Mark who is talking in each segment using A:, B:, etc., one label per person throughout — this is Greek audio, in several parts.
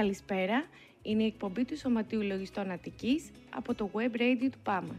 A: καλησπέρα. Είναι η εκπομπή του Σωματείου Λογιστών Αττικής από το Web Radio του ΠΑΜΑ.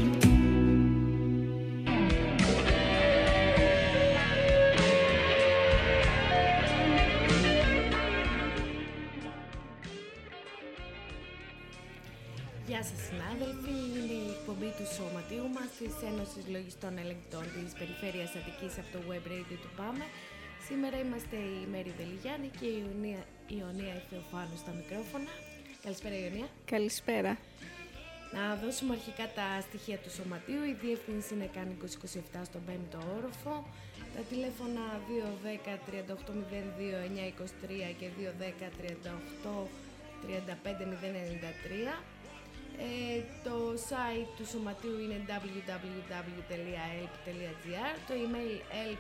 A: Γεια σας συνάδελφοι, είναι η εκπομπή του Σωματείου μας της Ένωσης Λογιστών Ελεγκτών της Περιφέρειας Αττικής από το Web Radio του ΠΑΜΑ. Σήμερα είμαστε η Μέρη Δελιγιάννη και η Ιωνία Θεοφάνου στα μικρόφωνα. Καλησπέρα Ιωνία.
B: Καλησπέρα.
A: Να δώσουμε αρχικά τα στοιχεία του Σωματείου. Η διεύθυνση είναι Κάνη 2027 στον 5ο όροφο. Τα τηλέφωνα 210 3802 923 και 210 38 35 093. Το site του Σωματείου είναι www.elp.gr, το email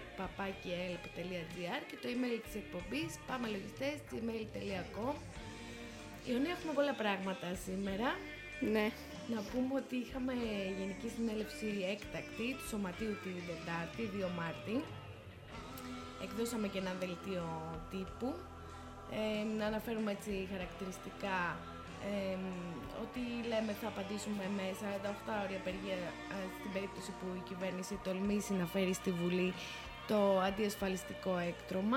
A: elp@elp.gr και το email της εκπομπής pamalogistez@gmail.com. Ιωνία, έχουμε πολλά πράγματα σήμερα.
B: Ναι.
A: Να πούμε ότι είχαμε γενική συνέλευση έκτακτη του Σωματείου την Τετάρτη, 2 Μάρτη. Εκδώσαμε και ένα δελτίο τύπου. Να αναφέρουμε έτσι χαρακτηριστικά ότι λέμε θα απαντήσουμε με 48 ώρια απεργία στην περίπτωση που η κυβέρνηση τολμήσει να φέρει στη Βουλή το αντιασφαλιστικό έκτρωμα.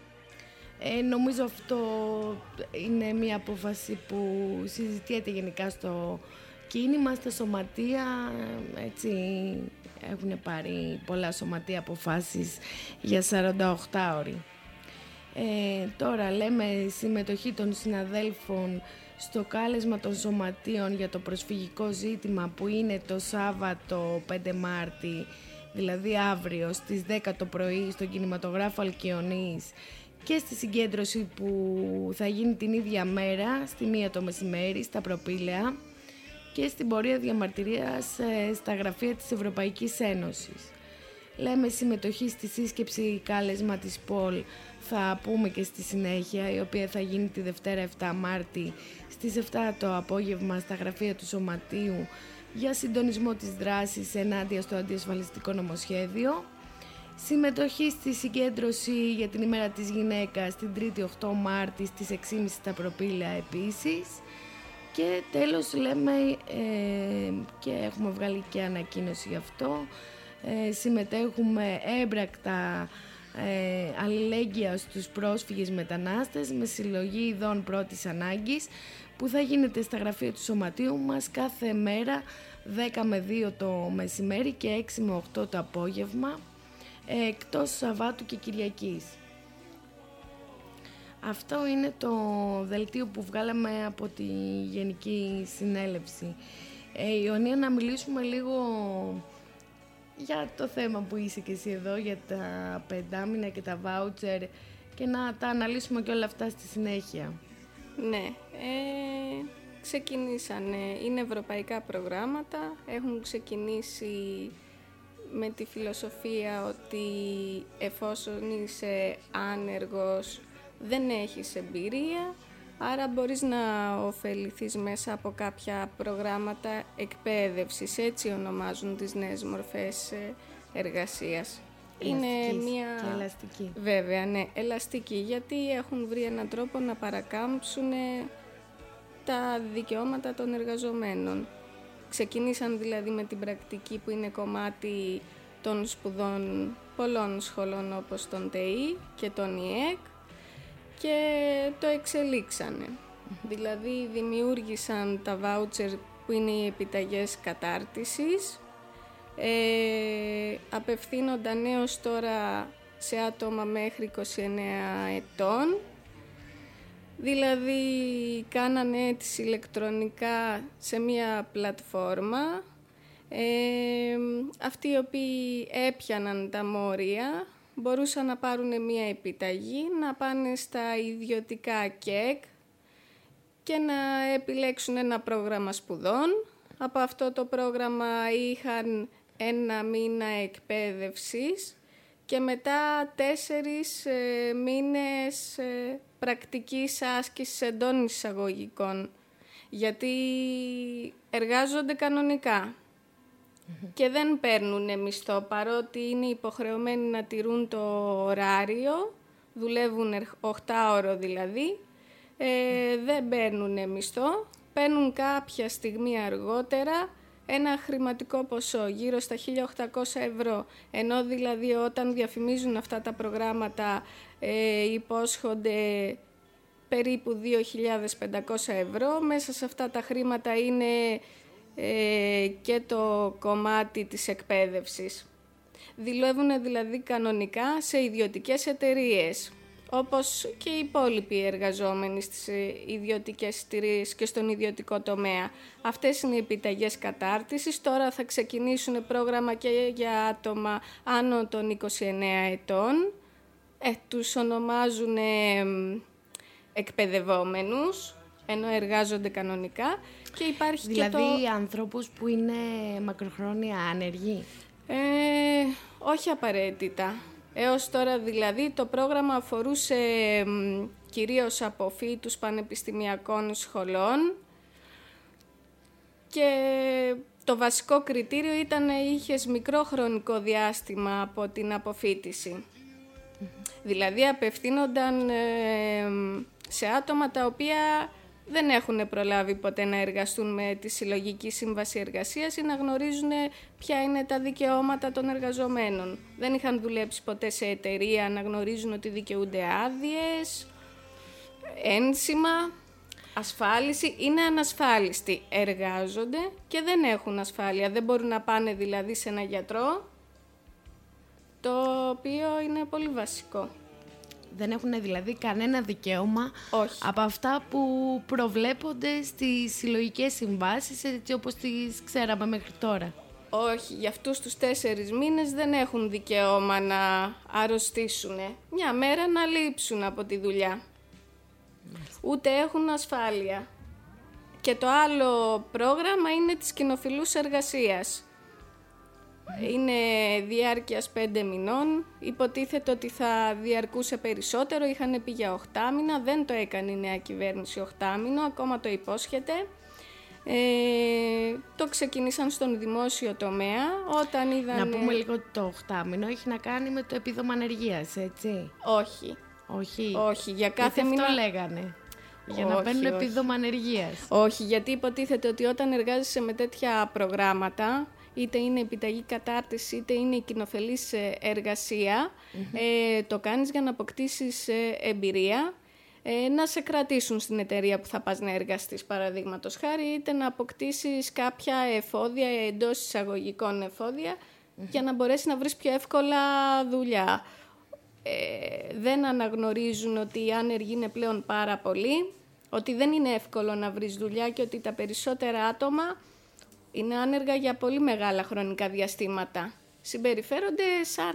A: Νομίζω αυτό είναι μια απόφαση που συζητιέται γενικά στο κίνημα, στα σωματεία, έτσι έχουν πάρει πολλά σωματεία αποφάσεις για 48 ώρες. Τώρα λέμε συμμετοχή των συναδέλφων στο κάλεσμα των σωματείων για το προσφυγικό ζήτημα που είναι το Σάββατο 5 Μάρτη, δηλαδή αύριο στις 10 το πρωί στον κινηματογράφο Αλκιονής και στη συγκέντρωση που θα γίνει την ίδια μέρα στη 1 το μεσημέρι στα Προπήλαια και στην πορεία διαμαρτυρίας στα γραφεία της Ευρωπαϊκής Ένωσης. Λέμε συμμετοχή στη σύσκεψη κάλεσμα της ΠΟΛ, θα πούμε και στη συνέχεια, η οποία θα γίνει τη Δευτέρα 7 Μάρτη στις 7 το απόγευμα στα γραφεία του Σωματείου για συντονισμό της δράσης ενάντια στο αντιασφαλιστικό νομοσχέδιο. Συμμετοχή στη συγκέντρωση για την ημέρα της γυναίκας την 3η 8 Μάρτη στις 6.30 στα Προπήλαια επίσης. Και τέλος λέμε και έχουμε βγάλει και ανακοίνωση γι' αυτό. Συμμετέχουμε έμπρακτα αλληλέγγυα στους πρόσφυγες μετανάστες με συλλογή ειδών πρώτης ανάγκης που θα γίνεται στα γραφεία του Σωματείου μας κάθε μέρα 10 με 2 το μεσημέρι και 6 με 8 το απόγευμα, εκτός Σαββάτου και Κυριακής. Αυτό είναι το δελτίο που βγάλαμε από τη Γενική Συνέλευση. Ιωνία, να μιλήσουμε λίγο για το θέμα που είσαι και εσύ εδώ, για τα πεντάμινα και τα βάουτσερ και να τα αναλύσουμε και όλα αυτά στη συνέχεια.
B: Ναι, ξεκινήσανε, είναι ευρωπαϊκά προγράμματα, έχουν ξεκινήσει με τη φιλοσοφία ότι εφόσον είσαι άνεργος δεν έχεις εμπειρία, άρα μπορείς να ωφεληθείς μέσα από κάποια προγράμματα εκπαίδευσης, έτσι ονομάζουν τις νέες μορφές εργασίας. Είναι μια...
A: και ελαστική.
B: Βέβαια, ναι, ελαστική, γιατί έχουν βρει έναν τρόπο να παρακάμψουν τα δικαιώματα των εργαζομένων. Ξεκινήσαν δηλαδή με την πρακτική που είναι κομμάτι των σπουδών πολλών σχολών όπως τον ΤΕΗ και τον ΙΕΚ, και το εξελίξανε. Δηλαδή δημιούργησαν τα βάουτσερ που είναι οι επιταγές κατάρτισης, απευθύνονταν έως τώρα σε άτομα μέχρι 29 ετών, δηλαδή κάνανε αίτηση ηλεκτρονικά σε μία πλατφόρμα, αυτοί οι οποίοι έπιαναν τα μόρια μπορούσαν να πάρουν μία επιταγή, να πάνε στα ιδιωτικά ΚΕΚ και να επιλέξουν ένα πρόγραμμα σπουδών. Από αυτό το πρόγραμμα είχαν 1 μήνα εκπαίδευσης και μετά 4 μήνες πρακτικής άσκησης εντών εισαγωγικών, γιατί εργάζονται κανονικά και δεν παίρνουν μισθό, παρότι είναι υποχρεωμένοι να τηρούν το ωράριο, δουλεύουν 8 ώρο δηλαδή, δεν παίρνουν μισθό, παίρνουν κάποια στιγμή αργότερα ένα χρηματικό ποσό, γύρω στα 1.800 ευρώ, ενώ δηλαδή όταν διαφημίζουν αυτά τα προγράμματα υπόσχονται περίπου 2.500 ευρώ. Μέσα σε αυτά τα χρήματα είναι και το κομμάτι της εκπαίδευσης. Δουλεύουν δηλαδή κανονικά σε ιδιωτικές εταιρείες, όπως και οι υπόλοιποι εργαζόμενοι στις ιδιωτικές εταιρείες και στον ιδιωτικό τομέα. Αυτές είναι οι επιταγές κατάρτισης. Τώρα θα ξεκινήσουν πρόγραμμα και για άτομα άνω των 29 ετών. Τους ονομάζουν εκπαιδευόμενους, ενώ εργάζονται κανονικά. Και υπάρχει
A: δηλαδή και ανθρώπους που είναι μακροχρόνια άνεργοι.
B: Όχι απαραίτητα. Έως τώρα δηλαδή το πρόγραμμα αφορούσε κυρίως αποφύτους πανεπιστημιακών σχολών και το βασικό κριτήριο ήταν είχες μικρό χρονικό διάστημα από την αποφύτιση. Δηλαδή απευθύνονταν σε άτομα τα οποία δεν έχουν προλάβει ποτέ να εργαστούν με τη Συλλογική Σύμβαση Εργασίας ή να γνωρίζουν ποια είναι τα δικαιώματα των εργαζομένων. Δεν είχαν δουλέψει ποτέ σε εταιρεία να γνωρίζουν ότι δικαιούνται άδειες, ένσημα, ασφάλιση. Είναι ανασφάλιστοι. Εργάζονται και δεν έχουν ασφάλεια. Δεν μπορούν να πάνε δηλαδή σε ένα γιατρό, το οποίο είναι πολύ βασικό.
A: Δεν έχουν δηλαδή κανένα δικαίωμα.
B: Όχι.
A: Από αυτά που προβλέπονται στις συλλογικές συμβάσεις, έτσι όπως τις ξέραμε μέχρι τώρα.
B: Όχι, για αυτούς τους 4 μήνες δεν έχουν δικαίωμα να αρρωστήσουν. Μια μέρα να λείψουν από τη δουλειά. Ούτε έχουν ασφάλεια. Και το άλλο πρόγραμμα είναι της κοινοφιλούς εργασίας. Είναι διάρκειας 5 μηνών, υποτίθεται ότι θα διαρκούσε περισσότερο, είχαν πει για 8 μήνα, δεν το έκανε η νέα κυβέρνηση 8 μήνο, ακόμα το υπόσχεται. Το ξεκινήσαν στον δημόσιο τομέα, όταν είδαν...
A: Να πούμε λίγο ότι το 8 μήνο έχει να κάνει με το επίδομα ανεργίας, έτσι.
B: Όχι. Όχι, για κάθε μήνα...
A: αυτό λέγανε. Για να παίρνουν επίδομα ανεργίας.
B: Όχι, γιατί υποτίθεται ότι όταν εργάζεσαι με τέτοια προγράμματα, είτε είναι επιταγή κατάρτιση, είτε είναι η κοινοφελής εργασία, το κάνεις για να αποκτήσεις εμπειρία, να σε κρατήσουν στην εταιρεία που θα πας να εργαστείς, παραδείγματος χάρη, είτε να αποκτήσεις κάποια εφόδια, εντός εισαγωγικών εφόδια, για να μπορέσεις να βρεις πιο εύκολα δουλειά. Δεν αναγνωρίζουν ότι οι άνεργοι είναι πλέον πάρα πολλοί, ότι δεν είναι εύκολο να βρεις δουλειά και ότι τα περισσότερα άτομα είναι άνεργα για πολύ μεγάλα χρονικά διαστήματα. Συμπεριφέρονται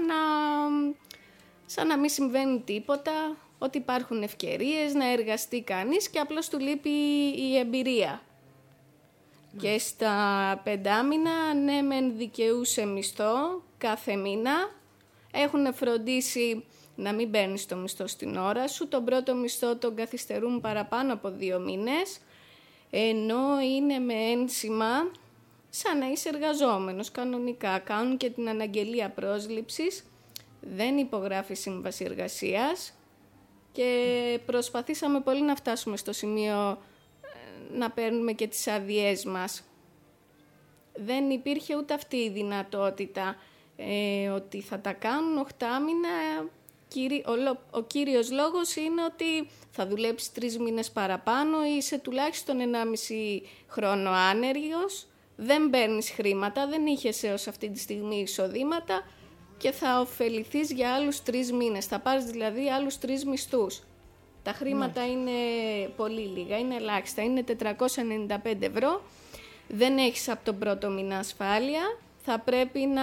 B: σαν να μην συμβαίνει τίποτα, ότι υπάρχουν ευκαιρίες να εργαστεί κανείς και απλώς του λείπει η εμπειρία. Και στα 5 μήνα, ναι μεν δικαιούσε μισθό κάθε μήνα, έχουν φροντίσει να μην παίρνεις το μισθό στην ώρα σου, τον πρώτο μισθό τον καθυστερούν παραπάνω από 2 μήνες, ενώ είναι με ένσημα σαν να είσαι εργαζόμενος κανονικά. Κάνουν και την αναγγελία πρόσληψης, δεν υπογράφει σύμβαση εργασίας και προσπαθήσαμε πολύ να φτάσουμε στο σημείο να παίρνουμε και τις άδειές μας. Δεν υπήρχε ούτε αυτή η δυνατότητα ότι θα τα κάνουν 8 μήνα. Ο κύριος λόγος είναι ότι θα δουλέψεις 3 μήνες παραπάνω, είσαι τουλάχιστον 1,5 χρόνο άνεργος, δεν παίρνεις χρήματα, δεν είχες έως αυτή τη στιγμή εισοδήματα και θα ωφεληθείς για άλλους 3 μήνες. Θα πάρεις δηλαδή άλλους 3 μισθούς. Τα χρήματα είναι πολύ λίγα, είναι ελάχιστα, είναι 495 ευρώ. Δεν έχεις από τον πρώτο μήνα ασφάλεια, θα πρέπει να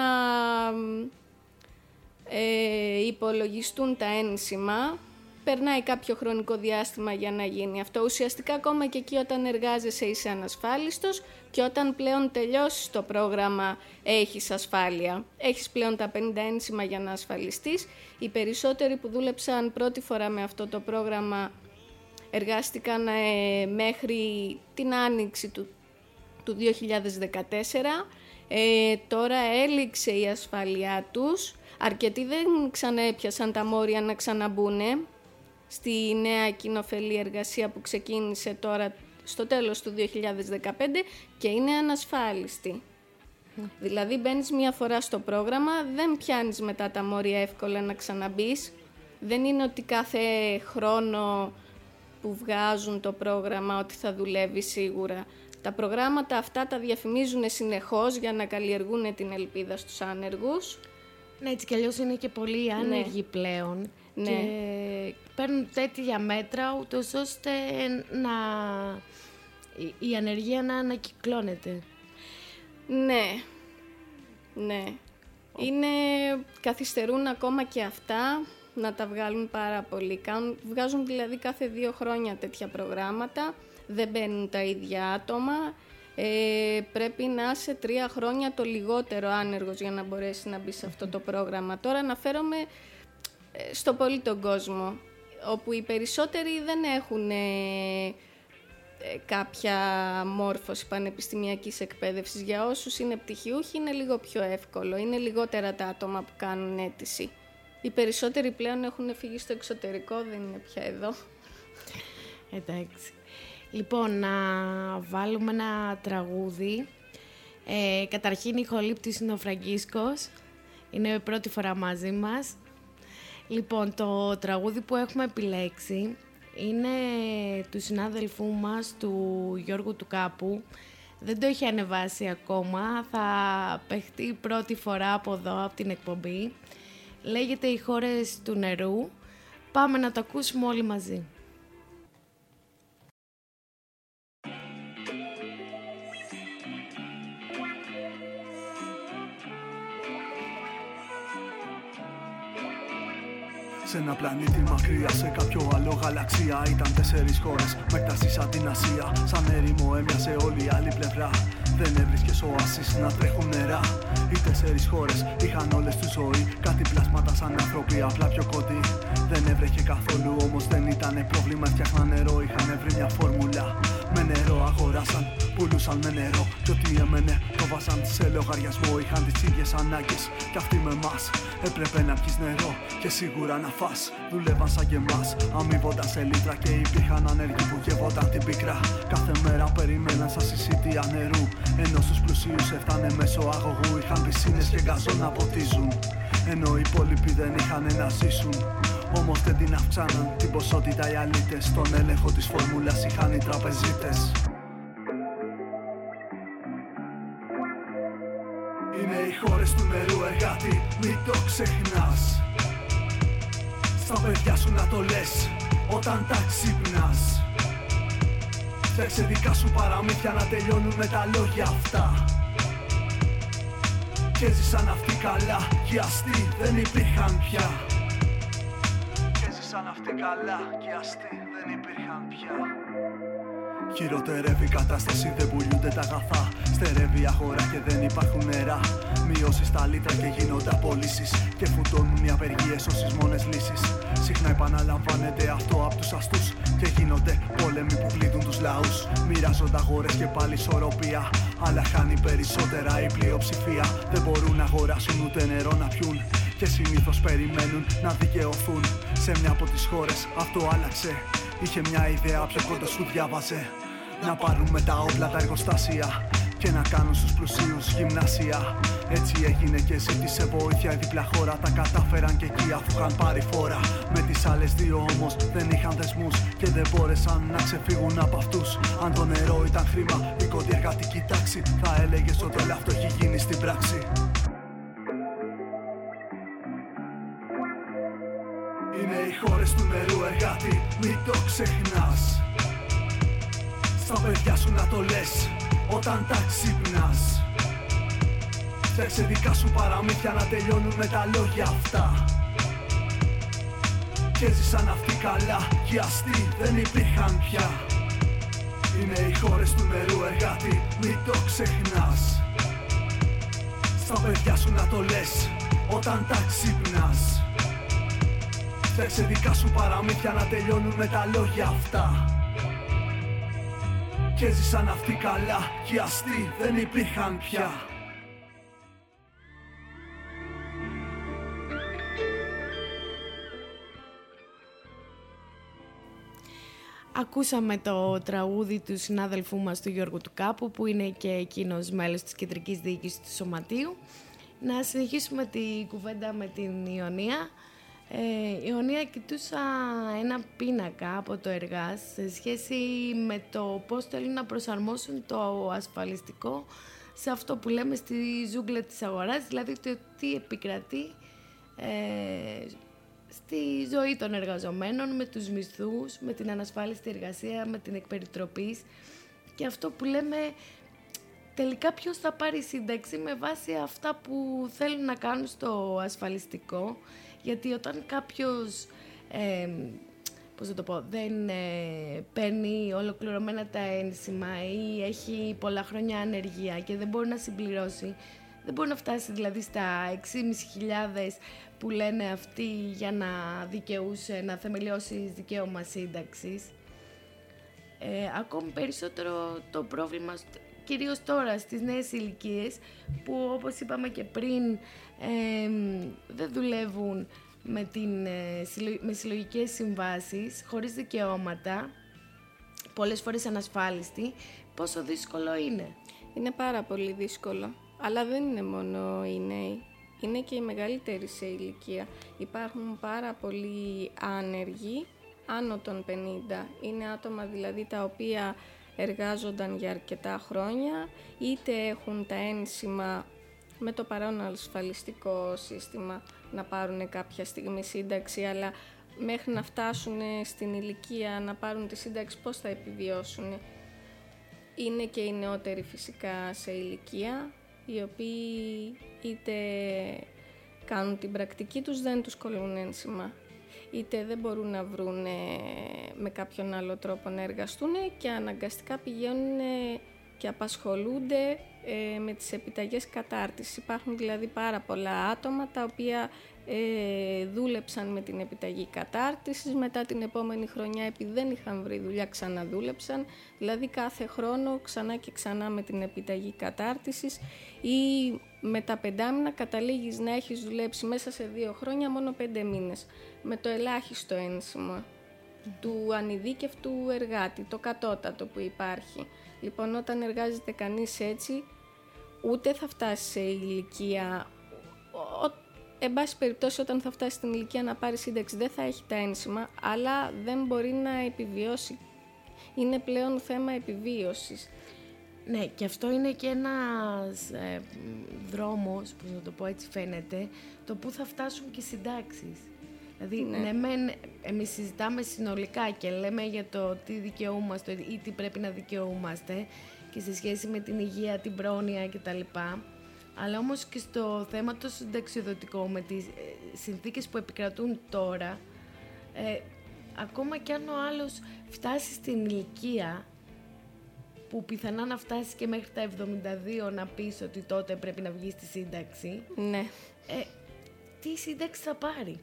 B: υπολογιστούν τα ένσημα, περνάει κάποιο χρονικό διάστημα για να γίνει αυτό. Ουσιαστικά ακόμα και εκεί όταν εργάζεσαι είσαι ανασφάλιστος και όταν πλέον τελειώσεις το πρόγραμμα έχεις ασφάλεια. Έχεις πλέον τα 50 ένσημα για να ασφαλιστείς. Οι περισσότεροι που δούλεψαν πρώτη φορά με αυτό το πρόγραμμα εργάστηκαν μέχρι την άνοιξη του 2014. Τώρα έληξε η ασφάλειά τους. Αρκετοί δεν ξαναέπιασαν τα μόρια να ξαναμπούνε. στη νέα κοινοφελή εργασία που ξεκίνησε τώρα στο τέλος του 2015 και είναι ανασφάλιστη. Δηλαδή μπαίνεις μία φορά στο πρόγραμμα, δεν πιάνεις μετά τα μόρια εύκολα να ξαναμπείς. Δεν είναι ότι κάθε χρόνο που βγάζουν το πρόγραμμα ότι θα δουλεύει σίγουρα. Τα προγράμματα αυτά τα διαφημίζουν συνεχώς για να καλλιεργούν την ελπίδα στους άνεργους.
A: Ναι, έτσι κι αλλιώς είναι και πολλοί άνεργοι πλέον.
B: Ναι.
A: Και παίρνουν τέτοια μέτρα ούτως ώστε η ανεργία να ανακυκλώνεται. Ναι. Καθυστερούν ακόμα και αυτά να τα βγάλουν πάρα πολύ. Βγάζουν δηλαδή κάθε 2 χρόνια τέτοια προγράμματα, δεν μπαίνουν τα ίδια άτομα. Πρέπει να είσαι 3 χρόνια το λιγότερο άνεργος για να μπορέσει να μπει σε αυτό το πρόγραμμα. Τώρα αναφέρομαι στο πολύ τον κόσμο, όπου οι περισσότεροι δεν έχουν κάποια μόρφωση πανεπιστημιακής εκπαίδευσης. Για όσους είναι πτυχιούχοι είναι λίγο πιο εύκολο, είναι λιγότερα τα άτομα που κάνουν αίτηση. Οι περισσότεροι πλέον έχουν φύγει στο εξωτερικό, δεν είναι πια εδώ. Εντάξει. Λοιπόν, να βάλουμε ένα τραγούδι. Καταρχήν ηχολήπτης είναι ο Φραγκίσκος. Είναι πρώτη φορά μαζί μας. Λοιπόν, το τραγούδι που έχουμε επιλέξει είναι του συνάδελφού μας, του Γιώργου του Κάπου. Δεν το έχει ανεβάσει ακόμα, θα παιχτεί πρώτη φορά από εδώ, από την εκπομπή. Λέγεται «Οι χώρες του νερού». Πάμε να το ακούσουμε όλοι μαζί.
C: Σε ένα πλανήτη μακριά, σε κάποιο άλλο γαλαξία, ήταν 4 χώρες με έκταση σαν την Ασία. Σαν έρημο έμοιαζε όλη η άλλη πλευρά. Δεν έβρισκες οάσεις να τρέχουν νερά. Οι 4 χώρες είχαν όλες τους ζωή. Κάτι πλάσματα σαν άνθρωποι, απλά πιο κοντοί. Δεν έβρεχε καθόλου, όμως δεν ήτανε πρόβλημα. Φτιάχναν νερό, είχαν βρει μια φόρμουλα. Με νερό αγοράσαν, πουλούσαν με νερό. Κι ό,τι έμενε το βάζαν σε λογαριασμό. Είχαν τις ίδιες ανάγκες κι αυτοί με εμάς. Έπρεπε να πιεις νερό και σίγουρα να φας. Δούλευαν σαν και εμάς, αμείβονταν σε λίτρα. Και υπήρχαν ανέργοι που γεύονταν την πίκρα. Κάθε μέρα περιμέναν σαν συσίτια νερού. Ενώ στους πλουσίους έφτανε μέσω αγωγού. Είχαν πισίνες και γκαζό να ποτίζουν. Ενώ οι υπόλοιποι δεν είχαν να ζήσουν. Όμως δεν την αυξάναν την ποσότητα οι αλήτες. Στον έλεγχο της φόρμουλας είχαν οι τραπεζίτες. Είναι οι χώρες του νερού, εργάτη, μην το ξεχνάς. Στα παιδιά σου να το λες όταν τα ξύπνας. Φτιάξε δικά σου παραμύθια να τελειώνουν με τα λόγια αυτά. Και έζησαν αυτοί καλά και αστεί δεν υπήρχαν πια. Και έζησαν αυτοί καλά και αστεί δεν υπήρχαν πια. Χειροτερεύει η κατάσταση, δεν πουλούνται τα αγαθά. Στερεύει η αγορά και δεν υπάρχουν νερά. Μειώσεις τα λίτρα και γίνονται απολύσεις. Και φουντώνουν οι απεργίες όσες μόνες λύσεις. Συχνά επαναλαμβάνεται αυτό από τους αστούς. Και γίνονται πόλεμοι που πλήττουν τους λαούς. Μοιράζονται αγορές και πάλι ισορροπία. Αλλά χάνει περισσότερα η πλειοψηφία. Δεν μπορούν να αγοράσουν ούτε νερό να πιούν. Και συνήθως περιμένουν να δικαιωθούν. Σε μια από τις χώρες αυτό άλλαξε. Είχε μια ιδέα πιο κοντά σου διάβαζε. Να πάρουν με τα όπλα τα εργοστάσια και να κάνουν στους πλουσίους γυμνάσια. Έτσι έγινε και ζήτησε βοήθεια η διπλά χώρα. Τα κατάφεραν και εκεί αφού είχαν πάρει φόρα. Με τις άλλες 2 όμως δεν είχαν δεσμούς και δεν μπόρεσαν να ξεφύγουν από αυτούς. Αν το νερό ήταν χρήμα, η κοντή εργατική τάξη θα έλεγες ότι όλο αυτό έχει γίνει στην πράξη. Είναι οι χώρες του νερού, εργάτη, μην το ξεχνάς. Στα παιδιά σου να το λες όταν τα ξύπνας. Φτιάξε δικά σου παραμύθια να τελειώνουν με τα λόγια αυτά. Και έζησαν αυτοί καλά και αστεί δεν υπήρχαν πια. Είναι οι χώρες του νερού, εργάτη, μην το ξεχνάς. Στα παιδιά σου να το λες όταν τα ξύπνας. Φτιάξε δικά σου παραμύθια να τελειώνουν με τα λόγια αυτά. Και έζησαν αυτοί καλά και αστεί δεν υπήρχαν πια.
A: Ακούσαμε το τραγούδι του συνάδελφού μας του Γιώργου του Κάπου, που είναι και εκείνος μέλος της Κεντρικής Διοίκησης του Σωματείου. Να συνεχίσουμε τη κουβέντα με την Ιωνία. Η Ιωνία κοιτούσα ένα πίνακα από το ΕΡΓΑΣ σε σχέση με το πώς θέλουν να προσαρμόσουν το ασφαλιστικό σε αυτό που λέμε στη ζούγκλα της αγοράς, δηλαδή το τι επικρατεί στη ζωή των εργαζομένων, με τους μισθούς, με την ανασφάλιστη εργασία, με την εκπεριτροπής και αυτό που λέμε τελικά ποιος θα πάρει σύνταξη με βάση αυτά που θέλουν να κάνουν στο ασφαλιστικό, γιατί όταν κάποιος δεν παίρνει ολοκληρωμένα τα ένσημα ή έχει πολλά χρόνια ανεργία και δεν μπορεί να συμπληρώσει, δεν μπορεί να φτάσει δηλαδή στα 6.500 που λένε αυτοί για να δικαιούσε, να θεμελιώσει δικαίωμα σύνταξης. Ακόμη περισσότερο το πρόβλημα, κυρίως τώρα στις νέες ηλικίες, που όπως είπαμε και πριν δεν δουλεύουν με συλλογικές συμβάσεις, χωρίς δικαιώματα, πολλές φορές ανασφάλιστοι. Πόσο δύσκολο είναι?
B: Είναι πάρα πολύ δύσκολο. Αλλά δεν είναι μόνο οι νέοι. Είναι και οι μεγαλύτεροι σε ηλικία. Υπάρχουν πάρα πολλοί άνεργοι, άνω των 50. Είναι άτομα δηλαδή τα οποία εργάζονταν για αρκετά χρόνια, είτε έχουν τα ένσημα με το παρόν ασφαλιστικό σύστημα να πάρουν κάποια στιγμή σύνταξη, αλλά μέχρι να φτάσουν στην ηλικία να πάρουν τη σύνταξη πώς θα επιβιώσουν? Είναι και οι νεότεροι φυσικά σε ηλικία, οι οποίοι είτε κάνουν την πρακτική τους, δεν τους κολλούν ένσημα, είτε δεν μπορούν να βρουν με κάποιον άλλο τρόπο να εργαστούν και αναγκαστικά πηγαίνουν και απασχολούνται με τις επιταγές κατάρτισης. Υπάρχουν δηλαδή πάρα πολλά άτομα τα οποία δούλεψαν με την επιταγή κατάρτισης, μετά την επόμενη χρονιά επειδή δεν είχαν βρει δουλειά ξαναδούλεψαν, δηλαδή κάθε χρόνο ξανά και ξανά με την επιταγή κατάρτισης, ή με τα 5 μήνα καταλήγεις να έχεις δουλέψει μέσα σε 2 χρόνια μόνο 5 μήνες με το ελάχιστο ένσημο του ανειδίκευτου εργάτη, το κατώτατο που υπάρχει. Λοιπόν, όταν εργάζεται κανείς έτσι, ούτε θα φτάσει σε ηλικία, εν πάση περιπτώσει όταν θα φτάσει στην ηλικία να πάρει σύνταξη δεν θα έχει τα ένσημα, αλλά δεν μπορεί να επιβιώσει. Είναι πλέον θέμα επιβίωσης.
A: Ναι, και αυτό είναι και ένας δρόμος, που να το πω έτσι φαίνεται, το που θα φτάσουν και οι συντάξεις. Δηλαδή, εμείς συζητάμε συνολικά και λέμε για το τι δικαιούμαστε ή τι πρέπει να δικαιούμαστε και σε σχέση με την υγεία, την πρόνοια κτλ. Αλλά όμως και στο θέμα το συνταξιοδοτικό, με τις συνθήκες που επικρατούν τώρα, ακόμα κι αν ο άλλος φτάσει στην ηλικία που πιθανά να φτάσει και μέχρι τα 72 να πεις ότι τότε πρέπει να βγει στη σύνταξη,
B: ναι.
A: Τι σύνταξη θα πάρει?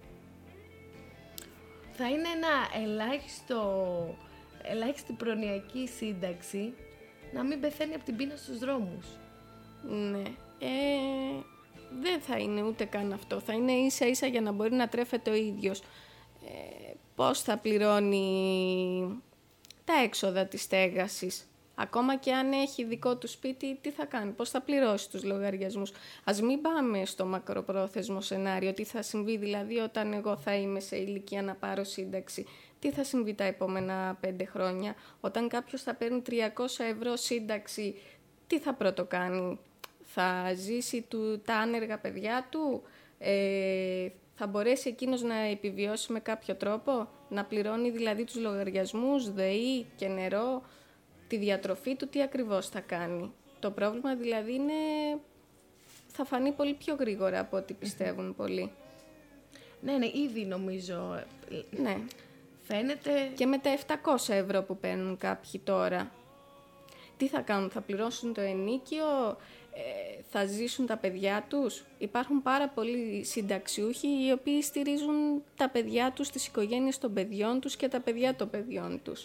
A: Θα είναι ένα ελάχιστη προνοιακή σύνταξη, να μην πεθαίνει από την πείνα στους δρόμους.
B: Ναι. Δεν θα είναι ούτε καν αυτό. Θα είναι ίσα ίσα για να μπορεί να τρέφεται ο ίδιος. Πώς θα πληρώνει τα έξοδα της στέγασης? Ακόμα και αν έχει δικό του σπίτι, τι θα κάνει? Πώς θα πληρώσει τους λογαριασμούς? Ας μην πάμε στο μακροπρόθεσμο σενάριο. Τι θα συμβεί δηλαδή όταν εγώ θα είμαι σε ηλικία να πάρω σύνταξη? Τι θα συμβεί τα επόμενα 5 χρόνια? Όταν κάποιος θα παίρνει 300 ευρώ σύνταξη, τι θα πρώτο κάνει? Θα ζήσει τα άνεργα παιδιά του? Θα μπορέσει εκείνος να επιβιώσει με κάποιο τρόπο? Να πληρώνει δηλαδή τους λογαριασμούς, ΔΕΗ και νερό, τη διατροφή του, τι ακριβώς θα κάνει? Το πρόβλημα δηλαδή θα φανεί πολύ πιο γρήγορα από ό,τι πιστεύουν πολλοί.
A: Ναι, ήδη νομίζω.
B: Ναι.
A: Φαίνεται.
B: Και με τα 700 ευρώ που παίρνουν κάποιοι τώρα, τι θα κάνουν? Θα πληρώσουν το ενίκιο? Θα ζήσουν τα παιδιά τους? Υπάρχουν πάρα πολλοί συνταξιούχοι οι οποίοι στηρίζουν τα παιδιά τους, τις οικογένειες των παιδιών τους και τα παιδιά των παιδιών τους.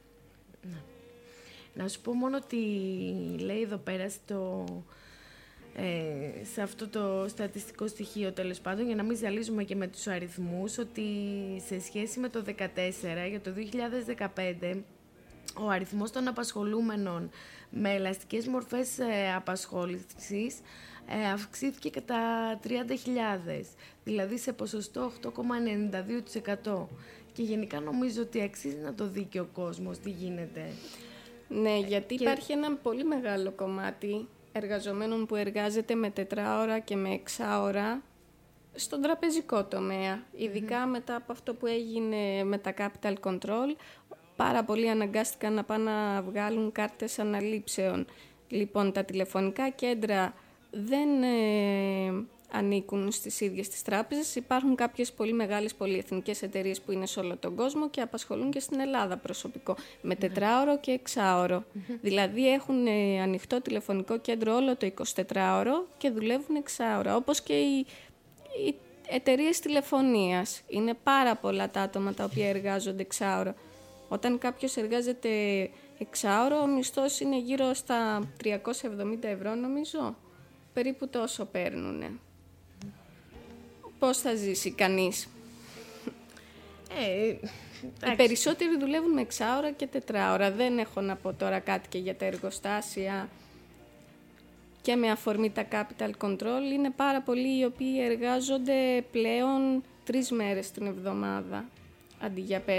A: Να σου πω μόνο ότι λέει εδώ πέρα σε αυτό το στατιστικό στοιχείο, τέλος πάντων, για να μην ζαλίζουμε και με τους αριθμούς, ότι σε σχέση με το 2014, για το 2015, ο αριθμός των απασχολούμενων με ελαστικές μορφές απασχόλησης αυξήθηκε κατά 30.000, δηλαδή σε ποσοστό 8,92%. Και γενικά νομίζω ότι αξίζει να το δει και ο κόσμος τι γίνεται.
B: Ναι, γιατί υπάρχει ένα πολύ μεγάλο κομμάτι εργαζομένων που εργάζεται με 4ωρα και με 6ωρα στον τραπεζικό τομέα. Ειδικά μετά από αυτό που έγινε με τα capital control, πάρα πολλοί αναγκάστηκαν να πάνε να βγάλουν κάρτες αναλήψεων. Λοιπόν, τα τηλεφωνικά κέντρα δεν ανήκουν στις ίδιες τις τράπεζες. Υπάρχουν κάποιες πολύ μεγάλες πολυεθνικές εταιρείες που είναι σε όλο τον κόσμο και απασχολούν και στην Ελλάδα προσωπικό με 4ωρο και 6ωρο. Δηλαδή έχουν ανοιχτό τηλεφωνικό κέντρο όλο το 24ωρο και δουλεύουν 6ωρα, όπως και οι εταιρείες τηλεφωνίας. Είναι πάρα πολλά τα άτομα τα οποία εργάζονται 6ωρο. Όταν κάποιος εργάζεται 6ωρο, ο μισθός είναι γύρω στα 370 ευρώ νομίζω. Περίπου τόσο παίρνουνε. Πώς θα ζήσει κανείς? Οι περισσότεροι δουλεύουν με 6ωρα και 4ωρα. Δεν έχω να πω τώρα κάτι και για τα εργοστάσια και με αφορμή τα capital control. Είναι πάρα πολλοί οι οποίοι εργάζονται πλέον 3 μέρες την εβδομάδα, αντί για 5.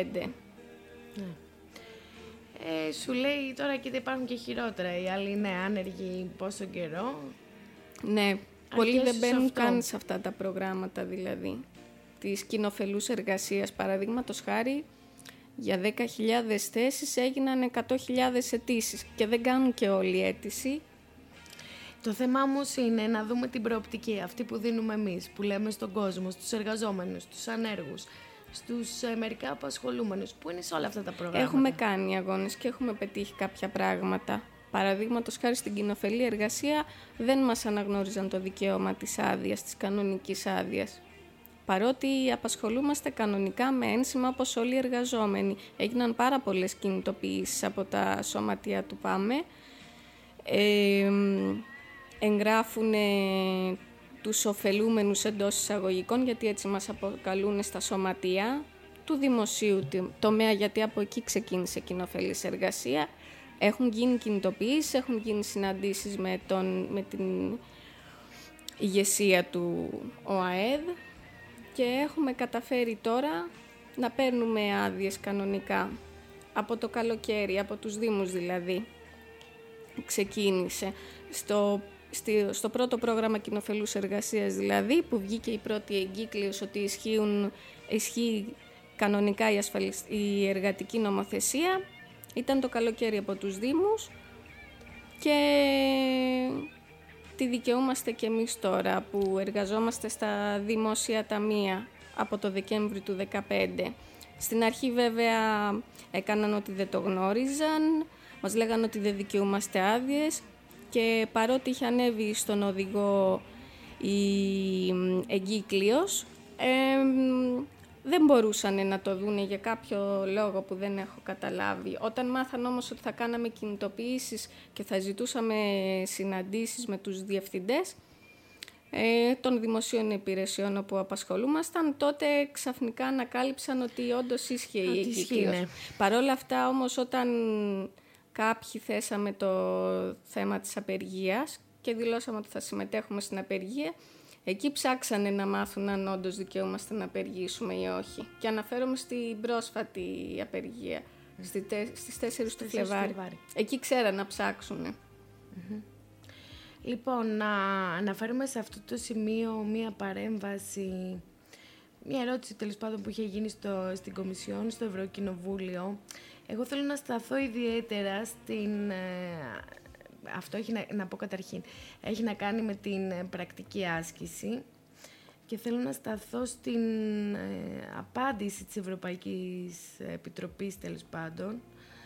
A: Σου λέει τώρα, κοίτα, υπάρχουν και χειρότερα. Οι άλλοι είναι άνεργοι πόσο καιρό.
B: Ναι, πολλοί δεν μπαίνουν καν σε αυτά τα προγράμματα, δηλαδή της κοινοφελούς εργασίας. Παραδείγματος χάρη, για 10.000 θέσεις έγιναν 100.000 αιτήσεις και δεν κάνουν και όλη αίτηση.
A: Το θέμα όμως είναι να δούμε την προοπτική, αυτή που δίνουμε εμείς, που λέμε στον κόσμο, στους εργαζόμενους, στους ανέργους, στους μερικά απασχολούμενους, που είναι σε όλα αυτά τα προγράμματα.
B: Έχουμε κάνει αγώνες και έχουμε πετύχει κάποια πράγματα. Παραδείγματος χάρη στην κοινοφελή εργασία δεν μας αναγνώριζαν το δικαίωμα της άδειας, της κανονικής άδειας. Παρότι απασχολούμαστε κανονικά με ένσημα όπως όλοι οι εργαζόμενοι. Έγιναν πάρα πολλές κινητοποιήσεις από τα σωματεία του ΠΑΜΕ. Εγγράφουν τους ωφελούμενους εντός εισαγωγικών, γιατί έτσι μας αποκαλούν στα σωματεία του δημοσίου τομέα, γιατί από εκεί ξεκίνησε κοινοφελής εργασία. Έχουν γίνει κινητοποιήσεις, έχουν γίνει συναντήσεις με την ηγεσία του ΟΑΕΔ και έχουμε καταφέρει τώρα να παίρνουμε άδειες κανονικά από το καλοκαίρι, από τους Δήμους δηλαδή. Ξεκίνησε στο πρώτο πρόγραμμα κοινοφελούς εργασίας δηλαδή, που βγήκε η πρώτη εγκύκλειος ότι ισχύει κανονικά η εργατική νομοθεσία. Ήταν το καλοκαίρι από τους Δήμους και τη δικαιούμαστε και εμείς τώρα που εργαζόμαστε στα δημόσια ταμεία από το Δεκέμβρη του 2015. Στην αρχή βέβαια έκαναν ότι δεν το γνώριζαν, μας λέγανε ότι δεν δικαιούμαστε άδειες και παρότι είχε ανέβει στον οδηγό η εγκύκλειος, δεν μπορούσαν να το δούνε για κάποιο λόγο που δεν έχω καταλάβει. Όταν μάθαν όμως ότι θα κάναμε κινητοποιήσεις και θα ζητούσαμε συναντήσεις με τους διευθυντές των δημοσίων υπηρεσιών όπου απασχολούμασταν, τότε ξαφνικά ανακάλυψαν ότι όντως ίσχυε η εγκύκλειος. Παρ' όλα αυτά όμως, όταν κάποιοι θέσαμε το θέμα της απεργίας και δηλώσαμε ότι θα συμμετέχουμε στην απεργία, εκεί ψάξανε να μάθουν αν όντως δικαιούμαστε να απεργήσουμε ή όχι. Και αναφέρομαι στην πρόσφατη απεργία, στις 4 του Φλεβάρι. Εκεί ξέραν να ψάξουνε.
A: Λοιπόν, να αναφέρουμε σε αυτό το σημείο μία παρέμβαση, μία ερώτηση τέλος πάντων που είχε γίνει στην Κομισιόν, στο Ευρωκοινοβούλιο. Εγώ θέλω να σταθώ ιδιαίτερα στην... Αυτό έχει να πω καταρχήν. Έχει να κάνει με την πρακτική άσκηση και θέλω να σταθώ στην απάντηση της Ευρωπαϊκής Επιτροπής, τέλος πάντων,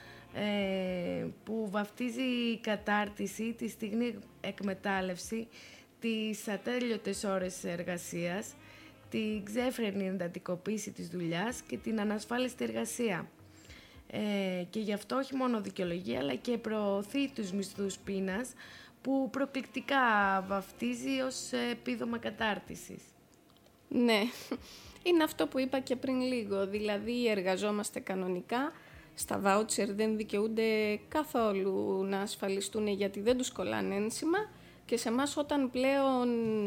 A: που βαφτίζει η κατάρτιση, τη στιγμή εκμετάλλευση, τις ατέλειωτες ώρες εργασίας, την ξέφρενη εντατικοποίηση της δουλειάς και την ανασφάλιστη εργασία. Και γι' αυτό όχι μόνο δικαιολογεί, αλλά και προωθεί τους μισθούς πείνας που προκλητικά βαφτίζει ως επίδομα κατάρτισης.
B: Ναι, είναι αυτό που είπα και πριν λίγο, δηλαδή εργαζόμαστε κανονικά, στα βάουτσερ δεν δικαιούνται καθόλου να ασφαλιστούν γιατί δεν τους κολλάνε ένσημα και σε εμάς όταν πλέον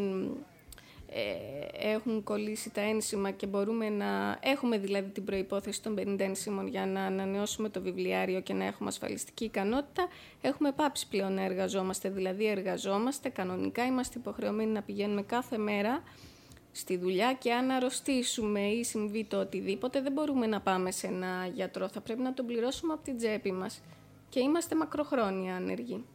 B: έχουν κολλήσει τα ένσημα και μπορούμε να έχουμε δηλαδή την προϋπόθεση των 50 ένσημων για να ανανεώσουμε το βιβλιάριο και να έχουμε ασφαλιστική ικανότητα, έχουμε πάψει πλέον να εργαζόμαστε, δηλαδή εργαζόμαστε κανονικά, είμαστε υποχρεωμένοι να πηγαίνουμε κάθε μέρα στη δουλειά και αν αρρωστήσουμε ή συμβεί το οτιδήποτε δεν μπορούμε να πάμε σε ένα γιατρό, θα πρέπει να τον πληρώσουμε από την τσέπη μας και είμαστε μακροχρόνια άνεργοι.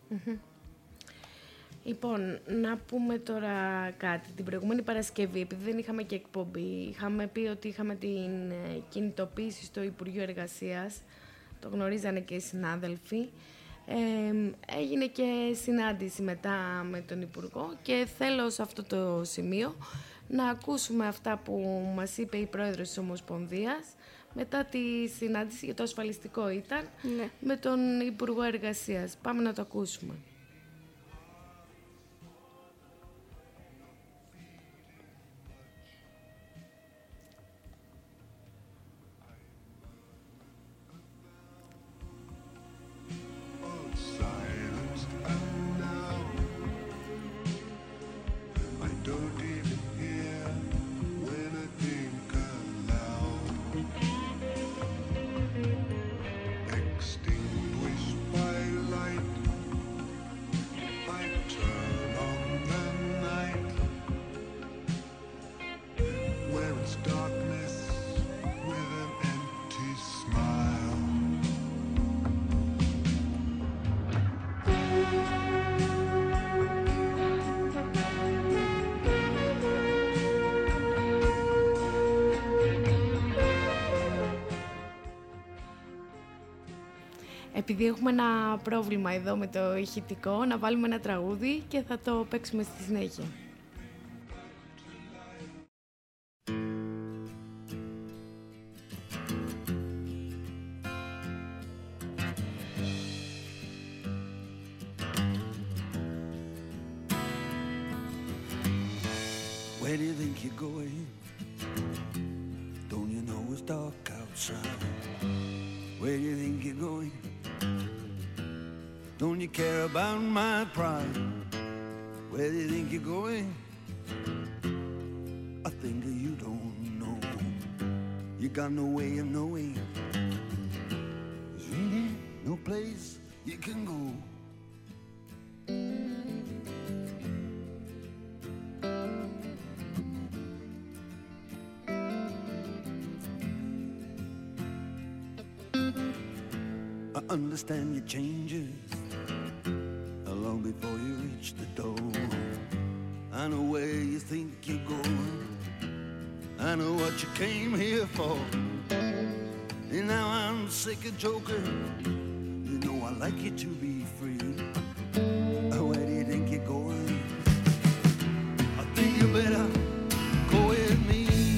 A: Λοιπόν, να πούμε τώρα κάτι. Την προηγούμενη Παρασκευή, επειδή δεν είχαμε και εκπομπή, είχαμε πει ότι είχαμε την κινητοποίηση στο Υπουργείο Εργασίας, το γνωρίζανε και οι συνάδελφοι. Έγινε και συνάντηση μετά με τον Υπουργό και θέλω σε αυτό το σημείο να ακούσουμε αυτά που μας είπε η Πρόεδρος της Ομοσπονδίας μετά τη συνάντηση, για το ασφαλιστικό ήταν, με τον Υπουργό Εργασίας. Πάμε να το ακούσουμε. Επειδή έχουμε ένα πρόβλημα εδώ με το ηχητικό, να βάλουμε ένα τραγούδι και θα το παίξουμε στη συνέχεια.
D: Where do you think you're going? Don't you know it's dark outside? Where do you think you're going? Don't you care about my pride? Where do you think you're going? I think you don't know. You got no way of knowing. There's really no place you can go. I understand your changes long before you reach the door. I know where you think you're going. I know what you came here for. And now I'm sick of joking. You know I like you to be free. Where do you think you're going? I think you better go with me.